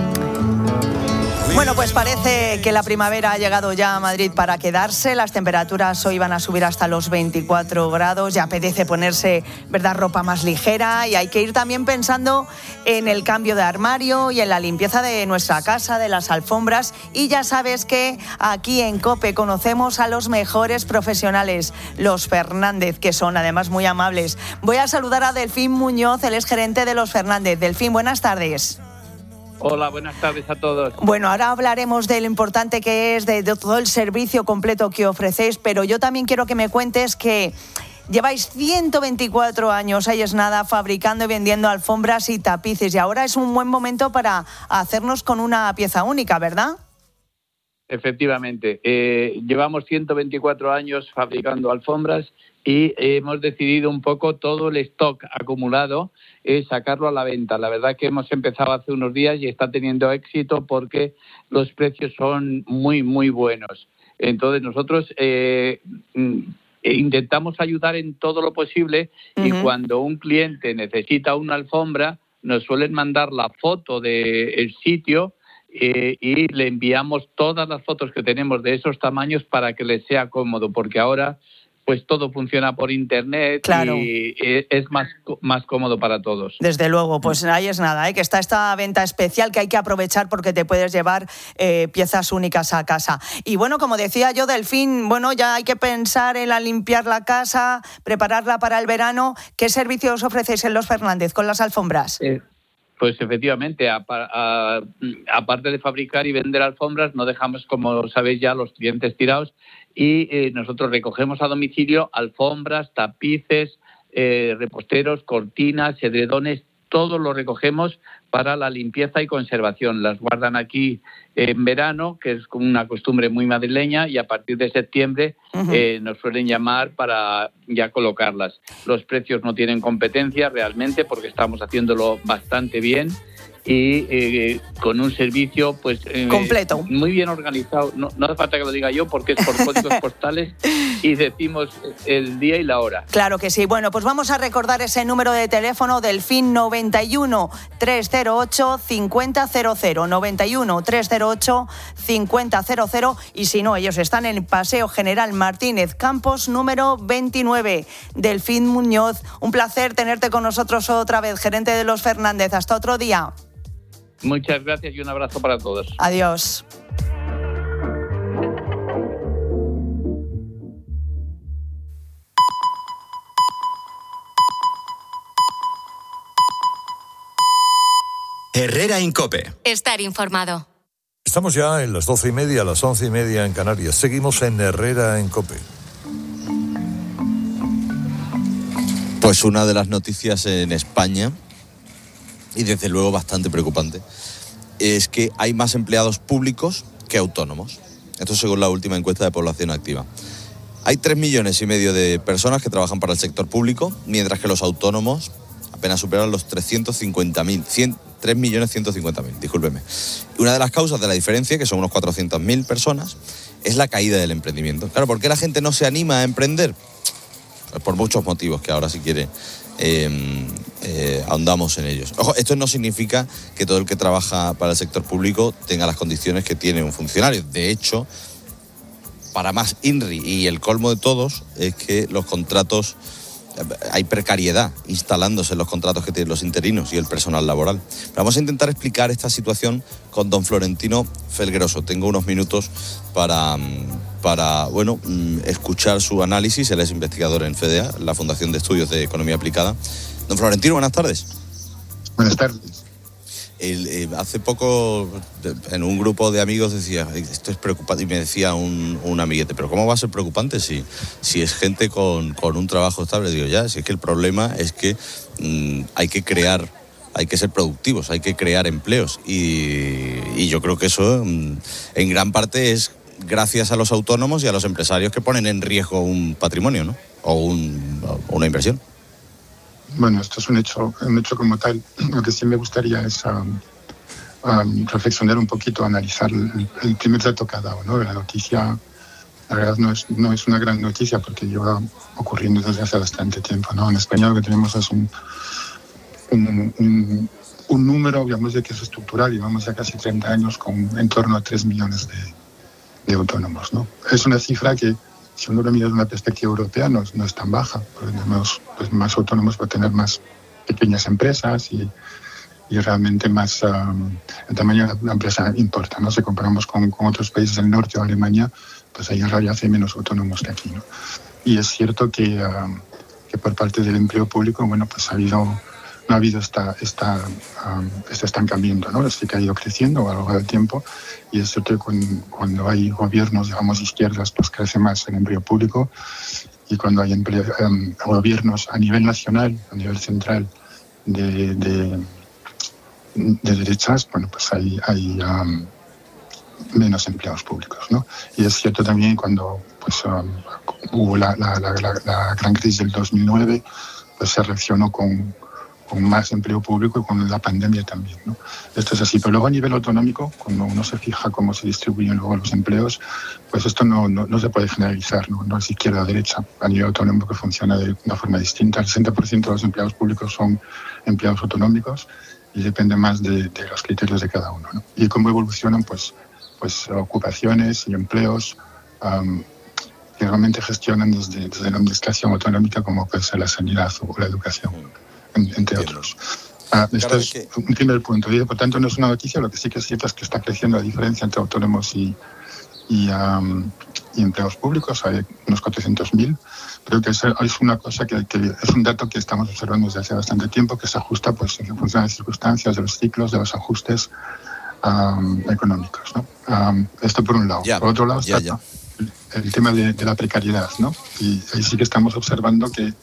[SPEAKER 5] Bueno, pues parece que la primavera ha llegado ya a Madrid para quedarse. Las temperaturas hoy van a subir hasta los 24 grados. Ya apetece ponerse, ¿verdad?, ropa más ligera. Y hay que ir también pensando en el cambio de armario y en la limpieza de nuestra casa, de las alfombras. Y ya sabes que aquí en COPE conocemos a los mejores profesionales, los Fernández, que son además muy amables. Voy a saludar a Delfín Muñoz, él es gerente de los Fernández. Delfín, buenas tardes.
[SPEAKER 28] Hola, buenas tardes a todos.
[SPEAKER 5] Bueno, ahora hablaremos de lo importante que es, de todo el servicio completo que ofrecéis, pero yo también quiero que me cuentes que lleváis 124 años, ahí es nada, fabricando y vendiendo alfombras y tapices, y ahora es un buen momento para hacernos con una pieza única, ¿verdad?
[SPEAKER 28] Efectivamente, llevamos 124 años fabricando alfombras y hemos decidido un poco todo el stock acumulado sacarlo a la venta. La verdad que hemos empezado hace unos días y está teniendo éxito porque los precios son muy, muy buenos. Entonces nosotros intentamos ayudar en todo lo posible y cuando un cliente necesita una alfombra nos suelen mandar la foto del sitio y le enviamos todas las fotos que tenemos de esos tamaños para que les sea cómodo, porque ahora pues todo funciona por internet, claro, y es más cómodo para todos.
[SPEAKER 5] Desde luego, pues ahí es nada, que está esta venta especial que hay que aprovechar porque te puedes llevar piezas únicas a casa. Y bueno, como decía yo, Delfín, bueno, ya hay que pensar en limpiar la casa, prepararla para el verano. ¿Qué servicios ofrecéis en Los Fernández con las alfombras?
[SPEAKER 28] Pues efectivamente, aparte de fabricar y vender alfombras, no dejamos, como sabéis ya, los clientes tirados y nosotros recogemos a domicilio alfombras, tapices, reposteros, cortinas, edredones, todo lo recogemos para la limpieza y conservación. Las guardan aquí en verano, que es como una costumbre muy madrileña, y a partir de septiembre nos suelen llamar para ya colocarlas. Los precios no tienen competencia realmente porque estamos haciéndolo bastante bien y con un servicio pues
[SPEAKER 5] completo,
[SPEAKER 28] muy bien organizado. No hace falta que lo diga yo porque es por códigos postales y decimos el día y la hora.
[SPEAKER 5] Claro que sí. Bueno, pues vamos a recordar ese número de teléfono del FIN 91 308 5000, 91 308 5000, y si no, ellos están en Paseo General Martínez Campos número 29. Delfín Muñoz, un placer tenerte con nosotros otra vez, gerente de Los Fernández. Hasta otro día.
[SPEAKER 28] Muchas gracias y un abrazo para todos.
[SPEAKER 5] Adiós.
[SPEAKER 1] Herrera Incope.
[SPEAKER 2] Estar informado.
[SPEAKER 3] Estamos ya en las 12:30, las 11:30 en Canarias. Seguimos en Herrera Incope.
[SPEAKER 4] Pues una de las noticias en España, y desde luego bastante preocupante, es que hay más empleados públicos que autónomos. Esto según la última encuesta de población activa. Hay 3,5 millones de personas que trabajan para el sector público, mientras que los autónomos apenas superan los 350.000, 3.150.000, discúlpeme. Y una de las causas de la diferencia, que son unos 400.000 personas, es la caída del emprendimiento. Claro, ¿por qué la gente no se anima a emprender? Pues por muchos motivos que ahora, si quiere, ahondamos en ellos. Ojo, esto no significa que todo el que trabaja para el sector público tenga las condiciones que tiene un funcionario. De hecho, para más INRI, y el colmo de todos es que los contratos, hay precariedad instalándose en los contratos que tienen los interinos y el personal laboral. Pero vamos a intentar explicar esta situación con don Florentino Felgueroso. Tengo unos minutos para escuchar su análisis. Él es investigador en FEDEA, la Fundación de Estudios de Economía Aplicada. Don Florentino, buenas tardes.
[SPEAKER 18] Buenas tardes.
[SPEAKER 4] Hace poco, en un grupo de amigos, decía, esto es preocupante, y me decía un amiguete, pero ¿cómo va a ser preocupante si es gente con un trabajo estable? Digo, ya, si es que el problema es que hay que ser productivos, hay que crear empleos, y yo creo que eso en gran parte es gracias a los autónomos y a los empresarios que ponen en riesgo un patrimonio, ¿no? O una inversión.
[SPEAKER 18] Bueno, esto es un hecho como tal. Lo que sí me gustaría es reflexionar un poquito, analizar el primer dato que ha dado, ¿no? La noticia, la verdad, no es una gran noticia porque lleva ocurriendo desde hace bastante tiempo, ¿no? En España lo que tenemos es un número, digamos, de que es estructural. Llevamos ya casi 30 años con en torno a 3 millones de autónomos, ¿no? Es una cifra que, si uno lo mira desde una perspectiva europea, no es tan baja, porque tenemos más autónomos para tener más pequeñas empresas y realmente más el tamaño de la empresa importa, ¿no? Si comparamos con otros países del norte o Alemania, pues ahí en realidad hay menos autónomos que aquí, ¿no? Y es cierto que por parte del empleo público, bueno, pues no ha habido este estancamiento, ¿no? Es que ha ido creciendo a lo largo del tiempo, y es cierto que cuando hay gobiernos, digamos, izquierdas, pues crece más el empleo público, y cuando hay gobiernos a nivel nacional, a nivel central de derechas, bueno, pues hay menos empleados públicos, ¿no? Y es cierto también cuando pues hubo la gran crisis del 2009, pues se reaccionó con más empleo público y con la pandemia también, ¿no? Esto es así, pero luego a nivel autonómico, cuando uno se fija cómo se distribuyen luego los empleos, pues esto no se puede generalizar, no es izquierda o derecha. A nivel autonómico que funciona de una forma distinta. El 60% de los empleados públicos son empleados autonómicos y depende más de los criterios de cada uno, ¿no? Y cómo evolucionan pues ocupaciones y empleos que realmente gestionan desde la administración autonómica, como puede ser la sanidad o la educación, entre otros. Esto es un primer punto. Y por tanto no es una noticia. Lo que sí que es cierto es que está creciendo la diferencia entre autónomos y empleados públicos. Hay unos 400.000. Creo que es una cosa que es un dato que estamos observando desde hace bastante tiempo, que se ajusta pues en función de las circunstancias, de los ciclos, de los ajustes económicos, ¿no? Esto por un lado. Por otro lado está el tema de la precariedad, ¿no? Y ahí sí que estamos observando que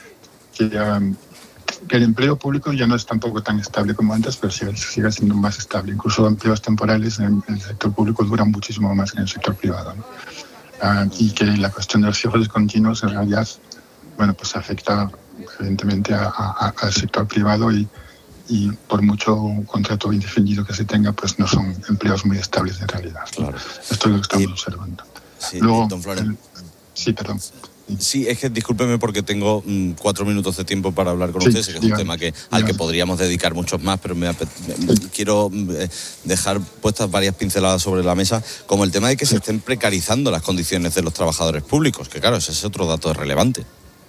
[SPEAKER 18] el empleo público ya no es tampoco tan estable como antes, pero sigue siendo más estable. Incluso empleos temporales en el sector público duran muchísimo más que en el sector privado, ¿no? Y que la cuestión de los cierres continuos en realidad, bueno, pues afecta evidentemente al sector privado y y por mucho contrato indefinido que se tenga, pues no son empleos muy estables en realidad.
[SPEAKER 4] Claro.
[SPEAKER 18] Esto es lo que estamos observando.
[SPEAKER 4] Sí,
[SPEAKER 18] Luego,
[SPEAKER 4] don Florentino.
[SPEAKER 18] Sí, perdón.
[SPEAKER 4] Sí, es que discúlpeme porque tengo 4 minutos de tiempo para hablar con ustedes, que es un tema al que podríamos dedicar muchos más, pero quiero dejar puestas varias pinceladas sobre la mesa, como el tema de que se estén precarizando las condiciones de los trabajadores públicos, que claro, ese es otro dato relevante.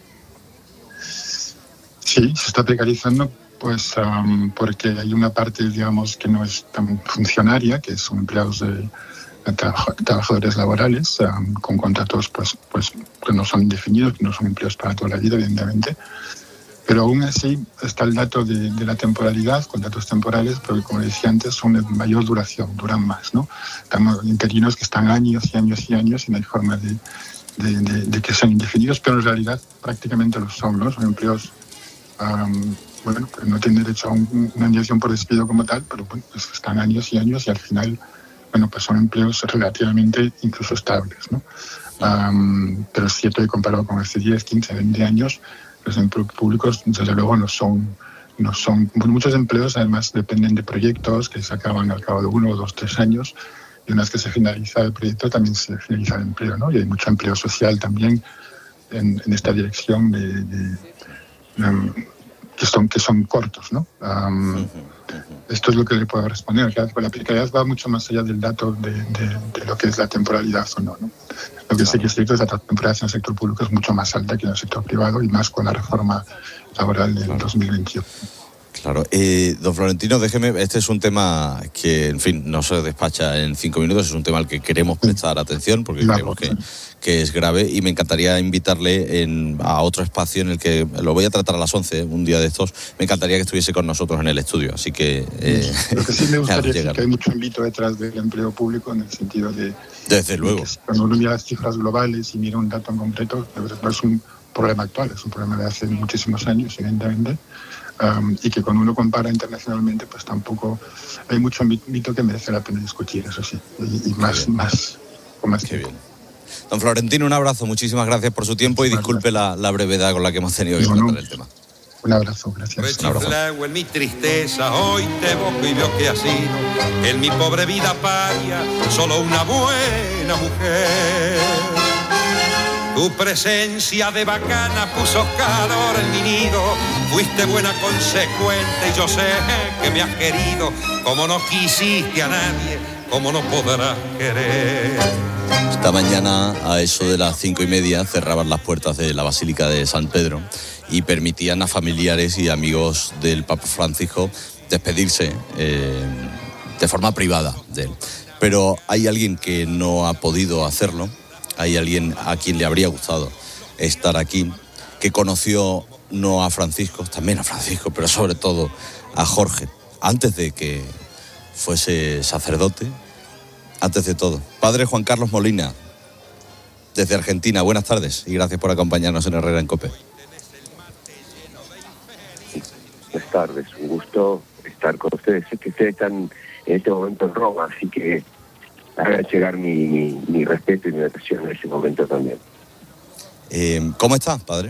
[SPEAKER 18] Sí, se está precarizando pues porque hay una parte, digamos, que no es tan funcionaria, que son empleados de trabajadores laborales con contratos pues que no son indefinidos, que no son empleos para toda la vida, evidentemente, pero aún así está el dato de la temporalidad, contratos temporales, pero como decía antes son de mayor duración, duran más, ¿no? Estamos interinos que están años y años y años y no hay forma de que sean indefinidos, pero en realidad prácticamente lo son, ¿no? Son empleos que no tienen derecho a una indemnización por despido como tal, pero bueno, pues están años y años y al final pues son empleos relativamente incluso estables, ¿no? Pero es cierto que comparado con hace 10, 15, 20 años, los empleos públicos, desde luego, no son muchos empleos además dependen de proyectos que se acaban al cabo de 1, 2, 3 años, y una vez que se finaliza el proyecto también se finaliza el empleo, ¿no? Y hay mucho empleo social también en esta dirección que son cortos, ¿no? Esto es lo que le puedo responder. La precariedad va mucho más allá del dato de lo que es la temporalidad o no, ¿no? Lo que sí que es cierto es que la temporalidad en el sector público es mucho más alta que en el sector privado y más con la reforma laboral del 2021.
[SPEAKER 4] Claro. Don Florentino, déjeme, este es un tema que, en fin, no se despacha en 5 minutos, es un tema al que queremos prestar atención porque creemos que es grave y me encantaría invitarle a otro espacio en el que lo voy a tratar a las 11, un día de estos, me encantaría que estuviese con nosotros en el estudio, así que...
[SPEAKER 18] Lo que sí me gustaría es que hay mucho ámbito detrás del empleo público en el sentido de...
[SPEAKER 4] Desde luego.
[SPEAKER 18] Que cuando uno mira las cifras globales y mira un dato en concreto, no es un problema actual, es un problema de hace muchísimos años, evidentemente. Y que cuando uno compara internacionalmente, pues tampoco hay mucho mito que merece la pena discutir, eso sí, y más
[SPEAKER 4] Qué bien. Don Florentino, un abrazo, muchísimas gracias por su tiempo y disculpe la brevedad con la que hemos tenido que tratar el tema.
[SPEAKER 18] Un abrazo, gracias.
[SPEAKER 6] Un abrazo. En mi tristeza hoy te evoco y veo que ha sido en mi pobre vida paria solo una buena mujer. Tu presencia de bacana puso calor en mi nido. Fuiste buena, consecuente y yo sé que me has querido. Como no quisiste a nadie, como no podrás querer.
[SPEAKER 4] Esta mañana, a eso de las 5:30, cerraban las puertas de la Basílica de San Pedro y permitían a familiares y amigos del Papa Francisco despedirse de forma privada de él. Pero hay alguien que no ha podido hacerlo. Hay alguien a quien le habría gustado estar aquí, que conoció no a Francisco, también a Francisco, pero sobre todo a Jorge, antes de que fuese sacerdote, antes de todo. Padre Juan Carlos Molina, desde Argentina, buenas tardes y gracias por acompañarnos en Herrera en COPE.
[SPEAKER 7] Buenas tardes, un gusto estar con ustedes. Sé que ustedes están en este momento en Roma, así que hagan llegar mi respeto y mi atención en ese momento también.
[SPEAKER 4] ¿Cómo está, padre?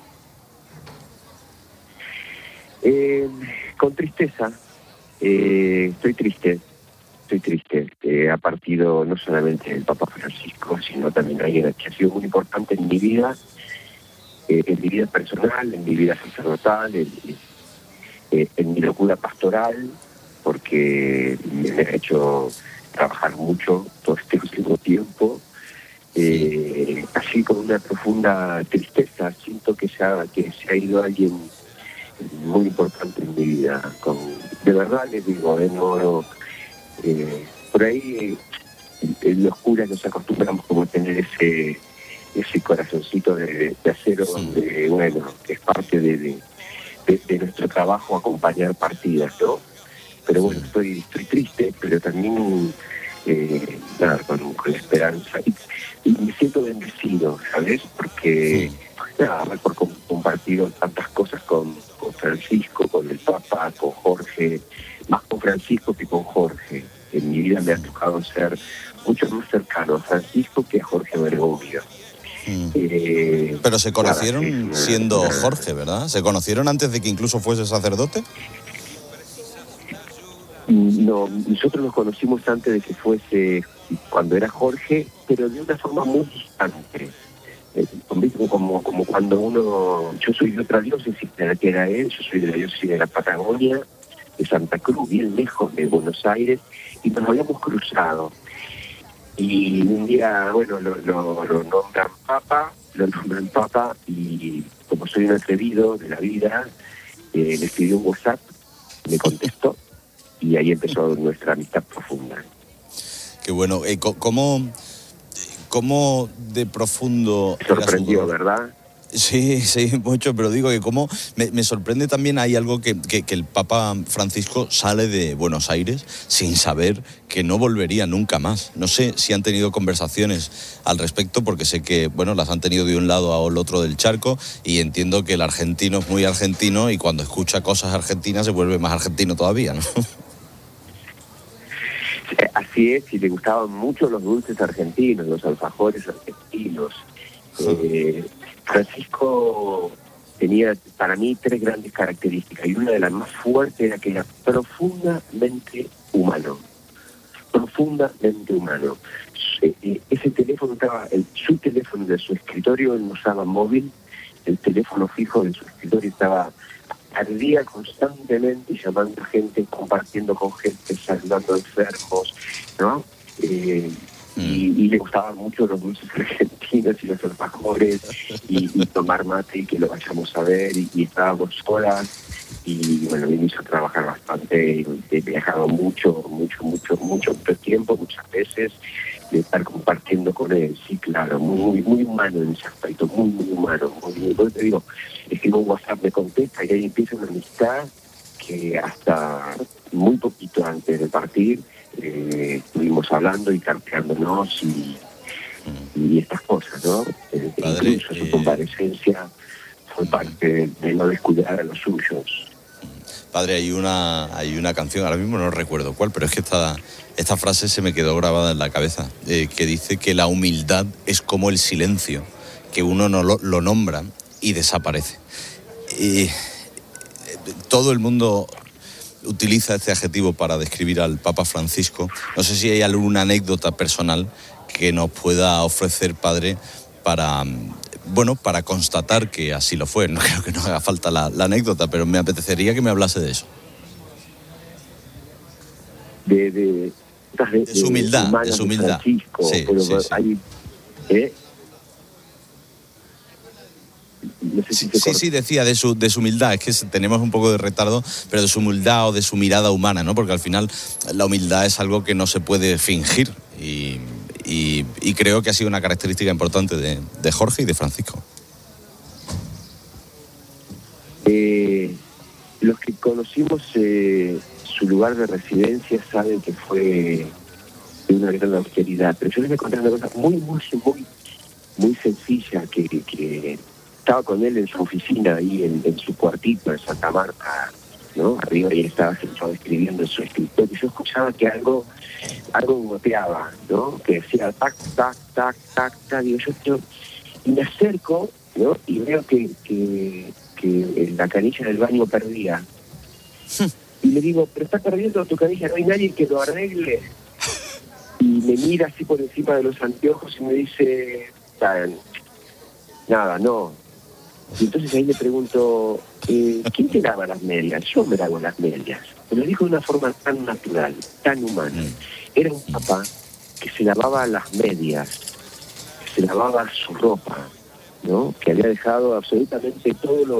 [SPEAKER 7] Con tristeza. Estoy triste. Ha partido no solamente el Papa Francisco, sino también alguien que ha sido muy importante en mi vida personal, en mi vida sacerdotal, en mi locura pastoral, porque me ha hecho trabajar mucho todo este último tiempo, así con una profunda tristeza. Siento que se ha ido alguien muy importante en mi vida. De verdad les digo, por ahí en los curas nos acostumbramos como a tener ese corazoncito de acero, donde, bueno, es parte de nuestro trabajo acompañar partidas, ¿no? Pero bueno, estoy triste, pero también con esperanza. Y me siento bendecido, ¿sabes? Porque por compartido tantas cosas con Francisco, con el Papa, con Jorge, más con Francisco que con Jorge. En mi vida me ha tocado ser mucho más cercano a Francisco que a Jorge Bergoglio.
[SPEAKER 4] Pero se conocieron siendo Jorge, ¿verdad? ¿Se conocieron antes de que incluso fuese sacerdote?
[SPEAKER 7] No, nosotros nos conocimos antes de que fuese, cuando era Jorge, pero de una forma muy distante. Como cuando uno... Yo soy de otra diócesis de la que era él, yo soy de la diócesis de la Patagonia, de Santa Cruz, bien lejos de Buenos Aires, y nos habíamos cruzado. Y un día, bueno, lo nombran papa, y como soy un atrevido de la vida, le escribí un WhatsApp, me contestó, y ahí empezó nuestra amistad profunda.
[SPEAKER 4] Qué bueno. ¿Cómo de profundo...
[SPEAKER 7] Me sorprendió, ¿verdad?
[SPEAKER 4] Sí, mucho, pero digo que como me sorprende también, hay algo que el Papa Francisco sale de Buenos Aires sin saber que no volvería nunca más. No sé si han tenido conversaciones al respecto, porque sé que, bueno, las han tenido de un lado al otro del charco, y entiendo que el argentino es muy argentino y cuando escucha cosas argentinas se vuelve más argentino todavía, ¿no?
[SPEAKER 7] Así es, y le gustaban mucho los dulces argentinos, los alfajores argentinos. Francisco tenía para mí 3 grandes características, y una de las más fuertes era que era profundamente humano. Profundamente humano. Ese teléfono estaba, su teléfono de su escritorio, él no usaba móvil, el teléfono fijo de su escritorio ardía constantemente llamando a gente, compartiendo con gente, saludando a enfermos, ¿no? Y le gustaban mucho los dulces argentinos y los alfajores y tomar mate y que lo vayamos a ver, y estábamos solas, y bueno, me hizo trabajar bastante, he viajado mucho tiempo, muchas veces, de estar compartiendo con él. Sí, claro, muy humano en ese aspecto, muy humano, muy, te digo, escribo un WhatsApp, me contesta, y ahí empieza una amistad que hasta muy poquito antes de partir estuvimos hablando y carteándonos y estas cosas, ¿no?
[SPEAKER 4] Padre,
[SPEAKER 7] incluso su comparecencia fue parte de no descuidar a los suyos.
[SPEAKER 4] Padre, hay una canción, ahora mismo no recuerdo cuál, pero es que esta frase se me quedó grabada en la cabeza, que dice que la humildad es como el silencio, que uno no lo nombra y desaparece. Todo el mundo utiliza este adjetivo para describir al Papa Francisco. No sé si hay alguna anécdota personal que nos pueda ofrecer, Padre, para constatar que así lo fue. No creo que nos haga falta la anécdota, pero me apetecería que me hablase de eso.
[SPEAKER 7] De
[SPEAKER 4] su humildad, de su humildad.
[SPEAKER 7] Francisco,
[SPEAKER 4] sí,
[SPEAKER 7] pero
[SPEAKER 4] sí.
[SPEAKER 7] Hay, no sé si
[SPEAKER 4] sí, decía de su humildad. Es que tenemos un poco de retardo, pero de su humildad o de su mirada humana, ¿no? Porque al final la humildad es algo que no se puede fingir, y creo que ha sido una característica importante de Jorge y de Francisco.
[SPEAKER 7] Los que conocimos su lugar de residencia saben que fue de una gran austeridad, pero yo les voy a contar una cosa muy sencilla, que estaba con él en su oficina, ahí en su cuartito en Santa Marta, ¿no? Arriba, y él estaba sentado escribiendo en su escritorio, y yo escuchaba que algo goteaba, ¿no? Que decía tac, tac, tac, tac, tac, y me acerco, ¿no? Y veo que la canilla del baño perdía. Y le digo, pero está perdiendo tu canilla, no hay nadie que lo arregle. Y me mira así por encima de los anteojos y me dice, nada, no. Y entonces ahí le pregunto, ¿quién te lava las medias? Yo me lavo las medias. Me lo dijo de una forma tan natural, tan humana. Era un papá que se lavaba las medias, que se lavaba su ropa, ¿no? Que había dejado absolutamente todo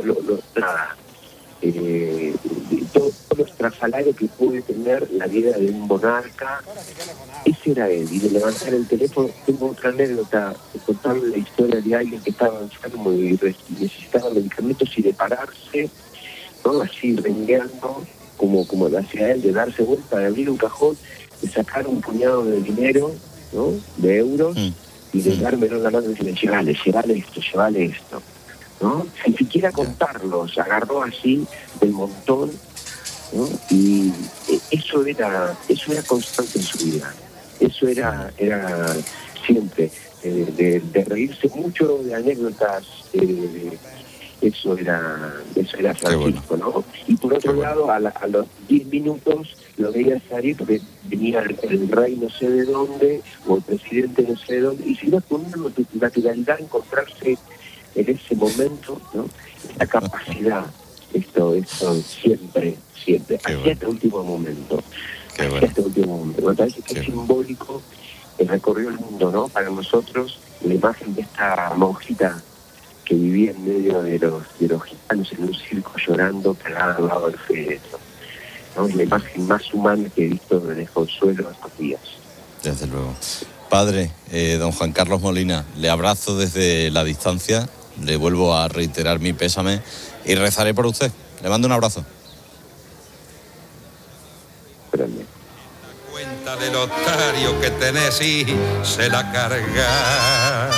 [SPEAKER 7] todo lo estrafalario que puede tener la vida de un monarca. Ese era él. Y de levantar el teléfono, tengo otra anécdota, de contarle la historia de alguien que estaba enfermo y necesitaba medicamentos, y de pararse, ¿no? Así rengueando, como lo hacía él, de darse vuelta, de abrir un cajón, de sacar un puñado de dinero, ¿no? De euros, y de dármelo en la mano y decirle, llévale esto, ¿no? Sin siquiera contarlos, agarró así del montón, ¿no? Y eso era constante en su vida. Eso era siempre, de reírse mucho de anécdotas eso era Francisco, ¿no? Y por otro lado, a los 10 minutos lo veía salir porque venía el rey no sé de dónde, o el presidente no sé de dónde, y si no, con una naturalidad encontrarse en ese momento, ¿no? La capacidad, esto siempre, hasta este último momento. Me parece que es simbólico el recorrido del mundo, ¿no? Para nosotros, la imagen de esta monjita que vivía en medio de los gitanos en un circo llorando, pegada al lado del féretro, ¿no? Es la imagen más humana que he visto de Desconsuelo estos días.
[SPEAKER 4] Desde luego. Padre, don Juan Carlos Molina, le abrazo desde la distancia, le vuelvo a reiterar mi pésame y rezaré por usted. Le mando un abrazo.
[SPEAKER 6] Cuenta del otario que tenés y se la carga.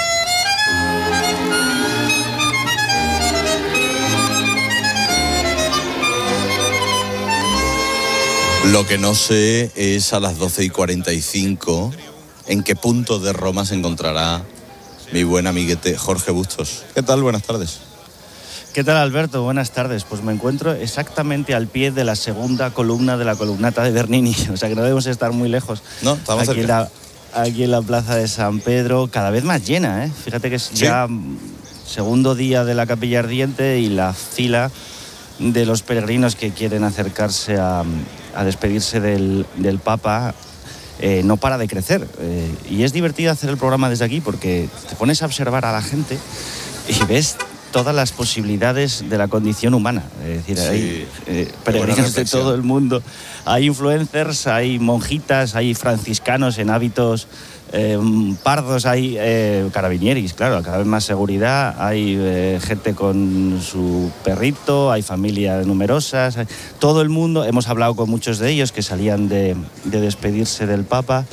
[SPEAKER 4] Lo que no sé es a las 12:45 en qué punto de Roma se encontrará mi buen amiguete Jorge Bustos. ¿Qué tal? Buenas tardes.
[SPEAKER 8] ¿Qué tal, Alberto? Buenas tardes. Pues me encuentro exactamente al pie de la segunda columna de la columnata de Bernini, o sea que no debemos estar muy lejos.
[SPEAKER 4] No, estamos cerca.
[SPEAKER 8] Aquí en la plaza de San Pedro, cada vez más llena, ¿eh? Fíjate que es ya segundo día de la Capilla Ardiente y la fila de los peregrinos que quieren acercarse a despedirse del Papa no para de crecer. Y es divertido hacer el programa desde aquí porque te pones a observar a la gente y ves todas las posibilidades de la condición humana. Es decir, hay peregrinos de todo el mundo. Hay influencers, hay monjitas, hay franciscanos en hábitos pardos, hay carabinieris, claro, cada vez más seguridad, hay gente con su perrito, hay familias numerosas, todo el mundo. Hemos hablado con muchos de ellos que salían de despedirse del Papa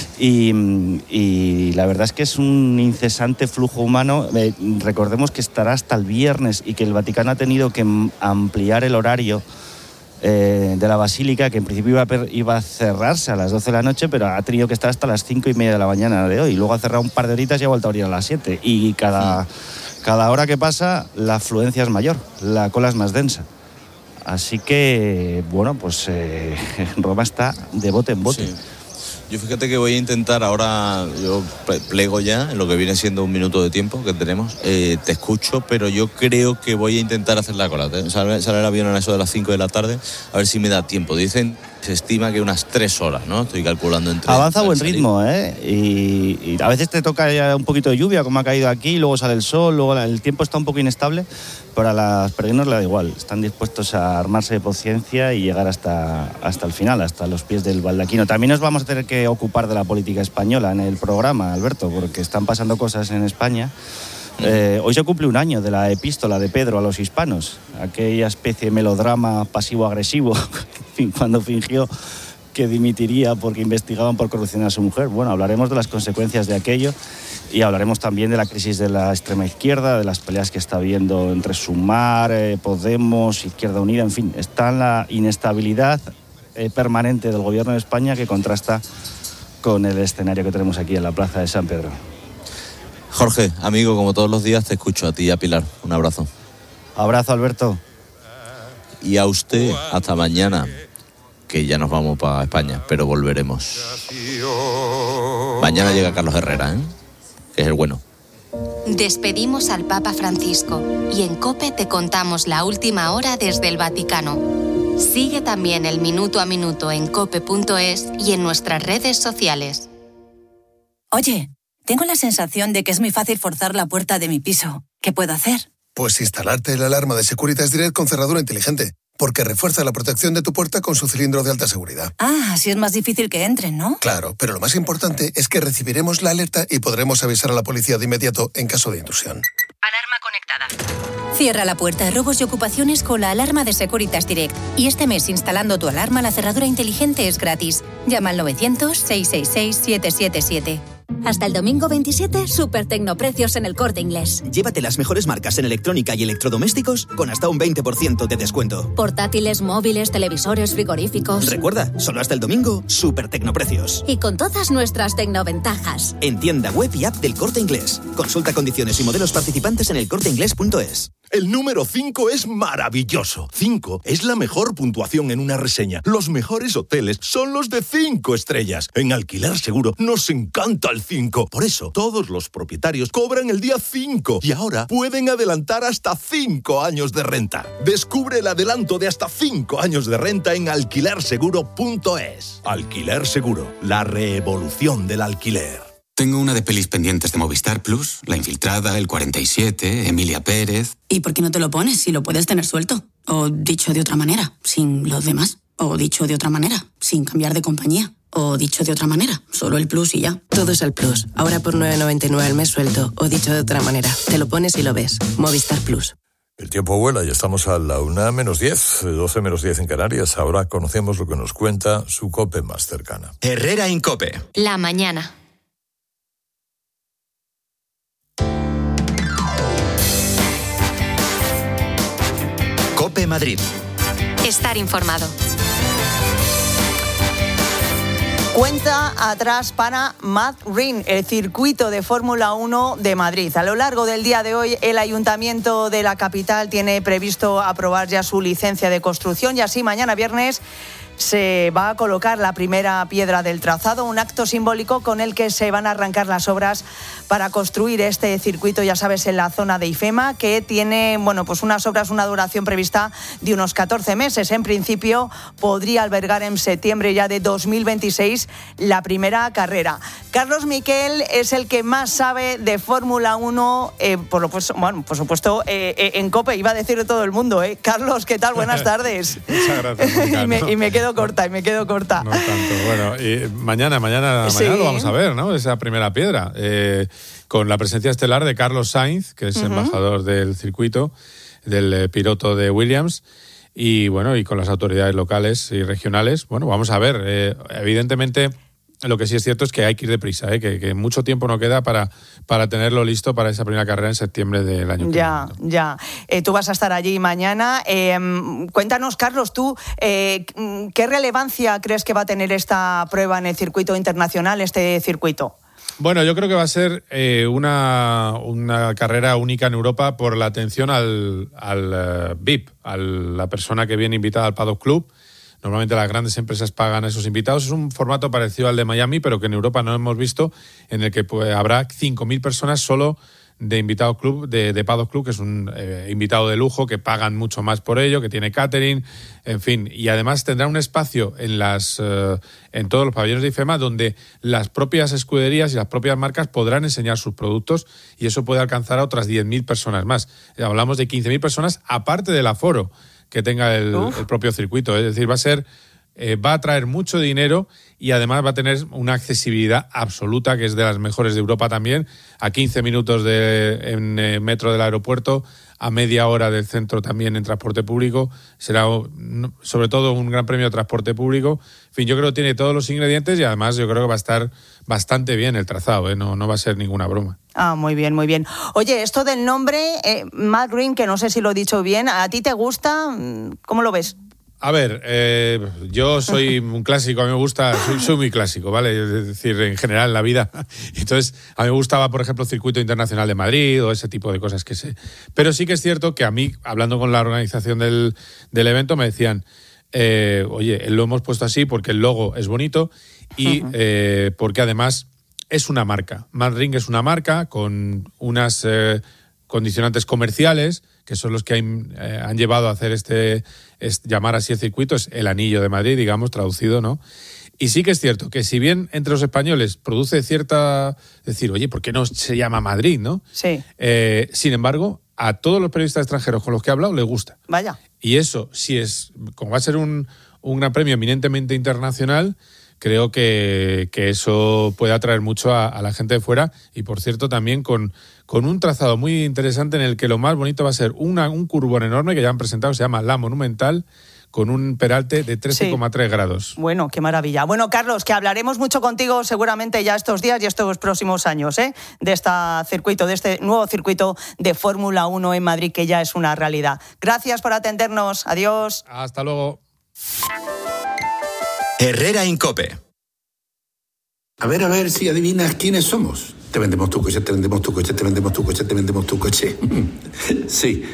[SPEAKER 8] y la verdad es que es un incesante flujo humano. Recordemos que estará hasta el viernes y que el Vaticano ha tenido que ampliar el horario de la Basílica, que en principio iba a cerrarse a las 12 de la noche, pero ha tenido que estar hasta las 5:30 de la mañana de hoy. Luego ha cerrado un par de horitas y ha vuelto a abrir a las 7. Y cada hora que pasa, la afluencia es mayor, la cola es más densa. Así que, bueno, pues Roma está de bote en bote.
[SPEAKER 4] Sí. Yo fíjate que voy a intentar ahora, yo plego ya en lo que viene siendo un minuto de tiempo que tenemos, te escucho, pero yo creo que voy a intentar hacer la cola. Sale el avión a eso de las 5 de la tarde, a ver si me da tiempo. Dicen, se estima que unas 3 horas, ¿no? Estoy calculando entre...
[SPEAKER 8] Avanza a buen ritmo, ¿eh? Y a veces te toca ya un poquito de lluvia, como ha caído aquí, luego sale el sol, luego el tiempo está un poco inestable, pero a los peregrinos le da igual. Están dispuestos a armarse de paciencia y llegar hasta el final, hasta los pies del baldaquino. También nos vamos a tener que ocupar de la política española en el programa, Alberto, porque están pasando cosas en España. Hoy se cumple un año de la epístola de Pedro a los hispanos, aquella especie de melodrama pasivo-agresivo cuando fingió que dimitiría porque investigaban por corrupción a su mujer. Bueno, hablaremos de las consecuencias de aquello y hablaremos también de la crisis de la extrema izquierda, de las peleas que está habiendo entre Sumar, Podemos, Izquierda Unida, en fin, está en la inestabilidad permanente del gobierno de España que contrasta con el escenario que tenemos aquí en la plaza de San Pedro.
[SPEAKER 4] Jorge, amigo, como todos los días te escucho, a ti y a Pilar. Un abrazo.
[SPEAKER 8] Abrazo, Alberto.
[SPEAKER 4] Y a usted, hasta mañana, que ya nos vamos para España, pero volveremos. Mañana llega Carlos Herrera, que es el bueno.
[SPEAKER 2] Despedimos al Papa Francisco y en COPE te contamos la última hora desde el Vaticano. Sigue también el minuto a minuto en cope.es y en nuestras redes sociales.
[SPEAKER 9] Oye, tengo la sensación de que es muy fácil forzar la puerta de mi piso. ¿Qué puedo hacer?
[SPEAKER 13] Pues instalarte la alarma de Securitas Direct con cerradura inteligente, porque refuerza la protección de tu puerta con su cilindro de alta seguridad.
[SPEAKER 9] Ah, así es más difícil que entren, ¿no?
[SPEAKER 13] Claro, pero lo más importante es que recibiremos la alerta y podremos avisar a la policía de inmediato en caso de intrusión.
[SPEAKER 9] Alarma conectada. Cierra la puerta de robos y ocupaciones con la alarma de Securitas Direct. Y este mes, instalando tu alarma, la cerradura inteligente es gratis. Llama al 900-666-777.
[SPEAKER 26] Hasta el domingo 27, super tecnoprecios en El Corte Inglés.
[SPEAKER 27] Llévate las mejores marcas en electrónica y electrodomésticos con hasta un 20% de descuento.
[SPEAKER 26] Portátiles, móviles, televisores, frigoríficos.
[SPEAKER 27] Recuerda, solo hasta el domingo, super tecnoprecios.
[SPEAKER 26] Y con todas nuestras tecnoventajas.
[SPEAKER 27] En tienda web y app del Corte Inglés. Consulta condiciones y modelos participantes en elcorteinglés.es.
[SPEAKER 10] El número 5 es maravilloso. 5 es la mejor puntuación en una reseña. Los mejores hoteles son los de 5 estrellas. En Alquiler Seguro nos encanta el 5. Por eso, todos los propietarios cobran el día 5 y ahora pueden adelantar hasta 5 años de renta. Descubre el adelanto de hasta 5 años de renta en alquilerseguro.es. Alquiler Seguro, la revolución del alquiler.
[SPEAKER 11] Tengo una de pelis pendientes de Movistar Plus, La Infiltrada, El 47, Emilia Pérez...
[SPEAKER 19] ¿Y por qué no te lo pones si lo puedes tener suelto? O dicho de otra manera, sin los demás. O dicho de otra manera, sin cambiar de compañía. O dicho de otra manera, solo el Plus y ya.
[SPEAKER 20] Todo es el Plus. Ahora por 9,99 al mes suelto. O dicho de otra manera, te lo pones y lo ves. Movistar Plus.
[SPEAKER 3] El tiempo vuela y estamos a la 1:10, 12:10 en Canarias. Ahora conocemos lo que nos cuenta su COPE más cercana.
[SPEAKER 1] Herrera Incope.
[SPEAKER 2] La mañana.
[SPEAKER 1] COPE Madrid.
[SPEAKER 2] Estar informado.
[SPEAKER 5] Cuenta atrás para Madrid, el circuito de Fórmula 1 de Madrid. A lo largo del día de hoy, el Ayuntamiento de la capital tiene previsto aprobar ya su licencia de construcción y así mañana viernes se va a colocar la primera piedra del trazado, un acto simbólico con el que se van a arrancar las obras para construir este circuito, ya sabes, en la zona de IFEMA, que tiene, pues unas obras, una duración prevista de unos 14 meses. En principio, podría albergar en septiembre ya de 2026 la primera carrera. Carlos Miquel es el que más sabe de Fórmula 1, por supuesto, en COPE, iba a decir de todo el mundo, ¿eh? Carlos, ¿qué tal? Buenas tardes.
[SPEAKER 21] Muchas gracias.
[SPEAKER 5] y me quedo corta.
[SPEAKER 21] No tanto. Bueno, y mañana
[SPEAKER 5] sí,
[SPEAKER 21] lo vamos a ver, ¿no? Esa primera piedra. Con la presencia estelar de Carlos Sainz, que es embajador del circuito, del piloto de Williams, y con las autoridades locales y regionales. Bueno, vamos a ver. Evidentemente, lo que sí es cierto es que hay que ir deprisa, que mucho tiempo no queda para tenerlo listo para esa primera carrera en septiembre del año que viene.
[SPEAKER 5] Ya. Tú vas a estar allí mañana. Cuéntanos, Carlos, tú, ¿qué relevancia crees que va a tener esta prueba en el circuito internacional, este circuito?
[SPEAKER 21] Bueno, yo creo que va a ser una carrera única en Europa por la atención al VIP, a la persona que viene invitada al Paddock Club. Normalmente las grandes empresas pagan a esos invitados. Es un formato parecido al de Miami, pero que en Europa no hemos visto, en el que habrá 5.000 personas solo de invitado club, de Paddock Club, que es un invitado de lujo, que pagan mucho más por ello, que tiene catering, en fin. Y además tendrá un espacio en todos los pabellones de IFEMA donde las propias escuderías y las propias marcas podrán enseñar sus productos, y eso puede alcanzar a otras 10.000 personas más. Hablamos de 15.000 personas, aparte del aforo que tenga el propio circuito. Es decir, va a traer mucho dinero y además va a tener una accesibilidad absoluta, que es de las mejores de Europa también, a 15 minutos en metro del aeropuerto, a media hora del centro también en transporte público. Será sobre todo un gran premio de transporte público. En fin, yo creo que tiene todos los ingredientes y además yo creo que va a estar bastante bien el trazado, no va a ser ninguna broma.
[SPEAKER 5] Muy bien, muy bien. Oye, esto del nombre, Matt Green, que no sé si lo he dicho bien, ¿a ti te gusta? ¿Cómo lo ves?
[SPEAKER 21] A ver, yo soy un clásico, a mí me gusta, soy muy clásico, ¿vale? Es decir, en general en la vida. Entonces, a mí me gustaba, por ejemplo, el Circuito Internacional de Madrid o ese tipo de cosas que sé. Pero sí que es cierto que a mí, hablando con la organización del evento, me decían, oye, lo hemos puesto así porque el logo es bonito y porque además es una marca. Madrid es una marca con unas condicionantes comerciales que son los que han llevado a hacer llamar así el circuito, es el Anillo de Madrid, digamos, traducido, ¿no? Y sí que es cierto que si bien entre los españoles produce decir, oye, ¿por qué no se llama Madrid, no?
[SPEAKER 5] Sí.
[SPEAKER 21] Sin embargo, a todos los periodistas extranjeros con los que he hablado les gusta.
[SPEAKER 5] Vaya.
[SPEAKER 21] Y eso, como va a ser un gran premio eminentemente internacional, creo que eso puede atraer mucho a la gente de fuera, y por cierto también con un trazado muy interesante en el que lo más bonito va a ser un curbón enorme que ya han presentado, se llama La Monumental, con un peralte de 13,3 grados.
[SPEAKER 5] Bueno, qué maravilla. Bueno, Carlos, que hablaremos mucho contigo seguramente ya estos días y estos próximos años, de este nuevo circuito de Fórmula 1 en Madrid, que ya es una realidad. Gracias por atendernos. Adiós.
[SPEAKER 21] Hasta luego.
[SPEAKER 1] Herrera Incope.
[SPEAKER 23] A ver si adivinas quiénes somos.
[SPEAKER 12] Te vendemos tu coche, te vendemos tu coche, te vendemos tu coche, te vendemos tu coche. Sí,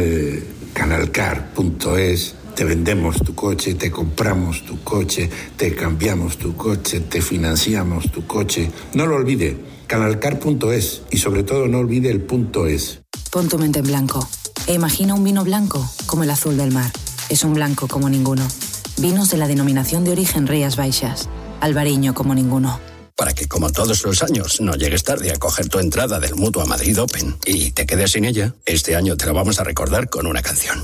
[SPEAKER 12] canalcar.es. Te vendemos tu coche, te compramos tu coche, te cambiamos tu coche, te financiamos tu coche. No lo olvide, canalcar.es y sobre todo no olvide el .es.
[SPEAKER 15] Pon tu mente en blanco e imagina un vino blanco como el azul del mar. Es un blanco como ninguno. Vinos de la denominación de origen Rías Baixas. Albariño como ninguno.
[SPEAKER 16] Para que, como todos los años, no llegues tarde a coger tu entrada del Mutua Madrid Open y te quedes sin ella, este año te la vamos a recordar con una canción.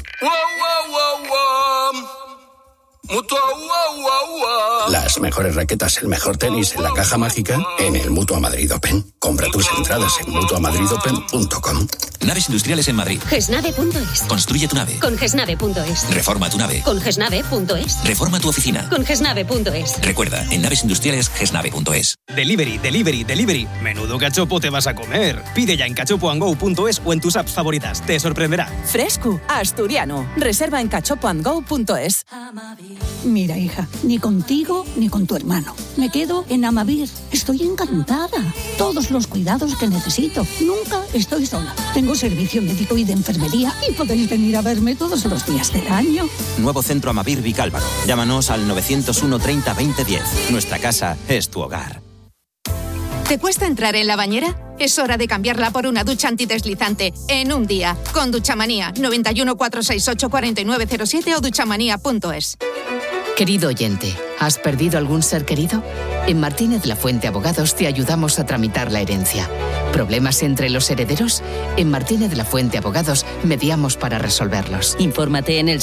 [SPEAKER 16] Mutua, Las mejores raquetas, el mejor tenis en la caja mágica en el Mutua Madrid Open. Compra tus entradas en mutuamadridopen.com.
[SPEAKER 17] Naves industriales en Madrid.
[SPEAKER 22] Gesnave.es.
[SPEAKER 17] Construye tu nave.
[SPEAKER 22] Con Gesnave.es.
[SPEAKER 17] Reforma tu nave.
[SPEAKER 22] Con Gesnave.es.
[SPEAKER 17] Reforma tu oficina.
[SPEAKER 22] Con Gesnave.es.
[SPEAKER 17] Recuerda, en naves industriales, Gesnave.es.
[SPEAKER 23] Delivery, delivery, delivery. Menudo cachopo te vas a comer. Pide ya en cachopoandgo.es o en tus apps favoritas. Te sorprenderá.
[SPEAKER 24] Fresco, asturiano. Reserva en cachopoandgo.es.
[SPEAKER 25] Mira, hija, ni contigo ni con tu hermano. Me quedo en Amavir. Estoy encantada. Todos los cuidados que necesito. Nunca estoy sola. Tengo servicio médico y de enfermería y podéis venir a verme todos los días del año.
[SPEAKER 29] Nuevo centro Amavir Vicálvaro. Llámanos al 901 30 20 10. Nuestra casa es tu hogar.
[SPEAKER 30] ¿Te cuesta entrar en la bañera? Es hora de cambiarla por una ducha antideslizante en un día. Con Duchamanía. 91 468 4907 o duchamanía.es.
[SPEAKER 31] Querido oyente, ¿has perdido algún ser querido? En Martínez La Fuente Abogados te ayudamos a tramitar la herencia. ¿Problemas entre los herederos? En Martínez La Fuente Abogados mediamos para resolverlos.
[SPEAKER 24] Infórmate en el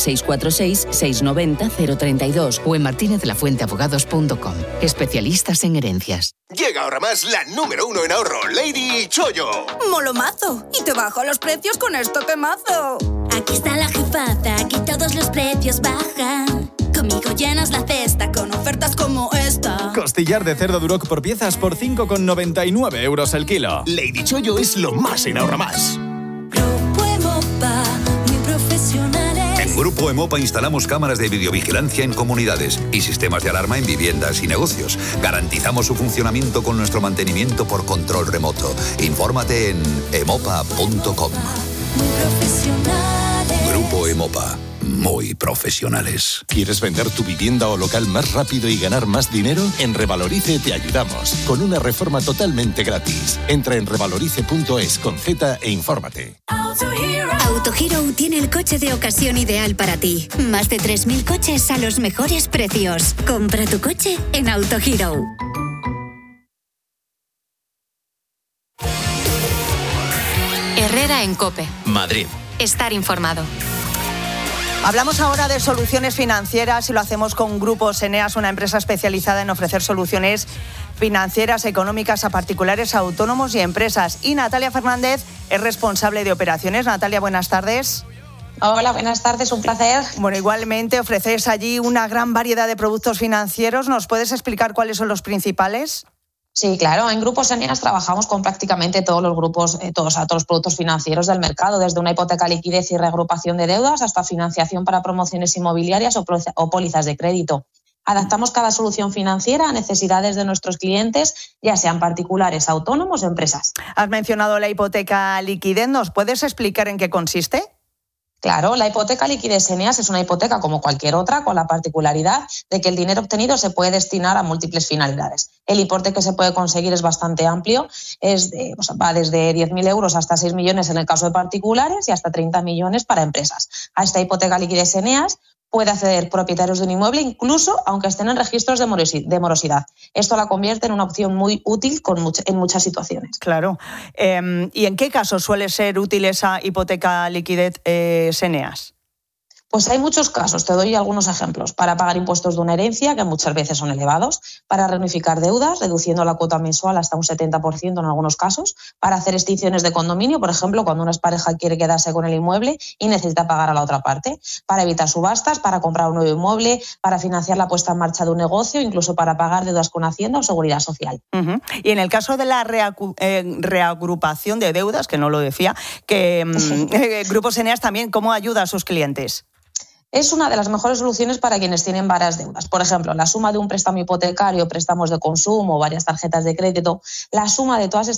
[SPEAKER 24] 646-690-032
[SPEAKER 31] o en martinezlafuenteabogados.com. Especialistas en herencias.
[SPEAKER 32] Llega ahora más la número 1 en ahorro, Lady Chollo.
[SPEAKER 33] ¡Molomazo! Y te bajo los precios con esto temazo.
[SPEAKER 34] Aquí está la jefata, aquí todos los precios bajan. Conmigo llenas la cesta con ofertas como esta.
[SPEAKER 35] Costillar de cerdo Duroc por piezas por 5,99 € el kilo.
[SPEAKER 32] Lady Chollo es lo más en Ahorra Más.
[SPEAKER 34] Grupo Emopa, muy profesionales.
[SPEAKER 36] En Grupo Emopa instalamos cámaras de videovigilancia en comunidades y sistemas de alarma en viviendas y negocios. Garantizamos su funcionamiento con nuestro mantenimiento por control remoto. Infórmate en emopa.com.
[SPEAKER 34] Muy profesionales.
[SPEAKER 36] Grupo Emopa. Muy profesionales.
[SPEAKER 10] ¿Quieres vender tu vivienda o local más rápido y ganar más dinero? En Revalorice te ayudamos, con una reforma totalmente gratis. Entra en revalorice.es con Z e infórmate.
[SPEAKER 34] Autohero tiene el coche de ocasión ideal para ti. Más de 3.000 coches a los mejores precios. Compra tu coche en Autohero.
[SPEAKER 2] Herrera en COPE.
[SPEAKER 1] Madrid.
[SPEAKER 2] Estar informado.
[SPEAKER 5] Hablamos ahora de soluciones financieras y lo hacemos con Grupos Eneas, una empresa especializada en ofrecer soluciones financieras económicas a particulares, autónomos y empresas. Y Natalia Fernández es responsable de operaciones. Natalia, buenas tardes.
[SPEAKER 37] Hola, buenas tardes, un placer.
[SPEAKER 5] Bueno, igualmente ofrecéis allí una gran variedad de productos financieros. ¿Nos puedes explicar cuáles son los principales?
[SPEAKER 37] Sí, claro. En Grupos Eneas trabajamos con prácticamente todos los grupos, todos los productos financieros del mercado, desde una hipoteca, liquidez y reagrupación de deudas hasta financiación para promociones inmobiliarias o pólizas de crédito. Adaptamos cada solución financiera a necesidades de nuestros clientes, ya sean particulares, autónomos o empresas.
[SPEAKER 5] Has mencionado la hipoteca liquidez. ¿Nos puedes explicar en qué consiste?
[SPEAKER 37] Claro, la hipoteca liquidez Eneas es una hipoteca como cualquier otra, con la particularidad de que el dinero obtenido se puede destinar a múltiples finalidades. El importe que se puede conseguir es bastante amplio, va desde 10.000 euros hasta 6 millones en el caso de particulares y hasta 30 millones para empresas. A esta hipoteca liquidez Eneas puede acceder propietarios de un inmueble, incluso aunque estén en registros de morosidad. Esto la convierte en una opción muy útil en muchas situaciones.
[SPEAKER 5] Claro. ¿Y en qué casos suele ser útil esa hipoteca liquidez Eneas?
[SPEAKER 37] Pues hay muchos casos, te doy algunos ejemplos. Para pagar impuestos de una herencia, que muchas veces son elevados, para reunificar deudas, reduciendo la cuota mensual hasta un 70% en algunos casos, para hacer extinciones de condominio, por ejemplo, cuando una pareja quiere quedarse con el inmueble y necesita pagar a la otra parte, para evitar subastas, para comprar un nuevo inmueble, para financiar la puesta en marcha de un negocio, incluso para pagar deudas con Hacienda o Seguridad Social.
[SPEAKER 5] Uh-huh. Y en el caso de la reagrupación de deudas, que no lo decía, que Grupos Eneas también, ¿cómo ayuda a sus clientes?
[SPEAKER 37] Es una de las mejores soluciones para quienes tienen varias deudas. Por ejemplo, la suma de un préstamo hipotecario, préstamos de consumo o varias tarjetas de crédito, la suma de todas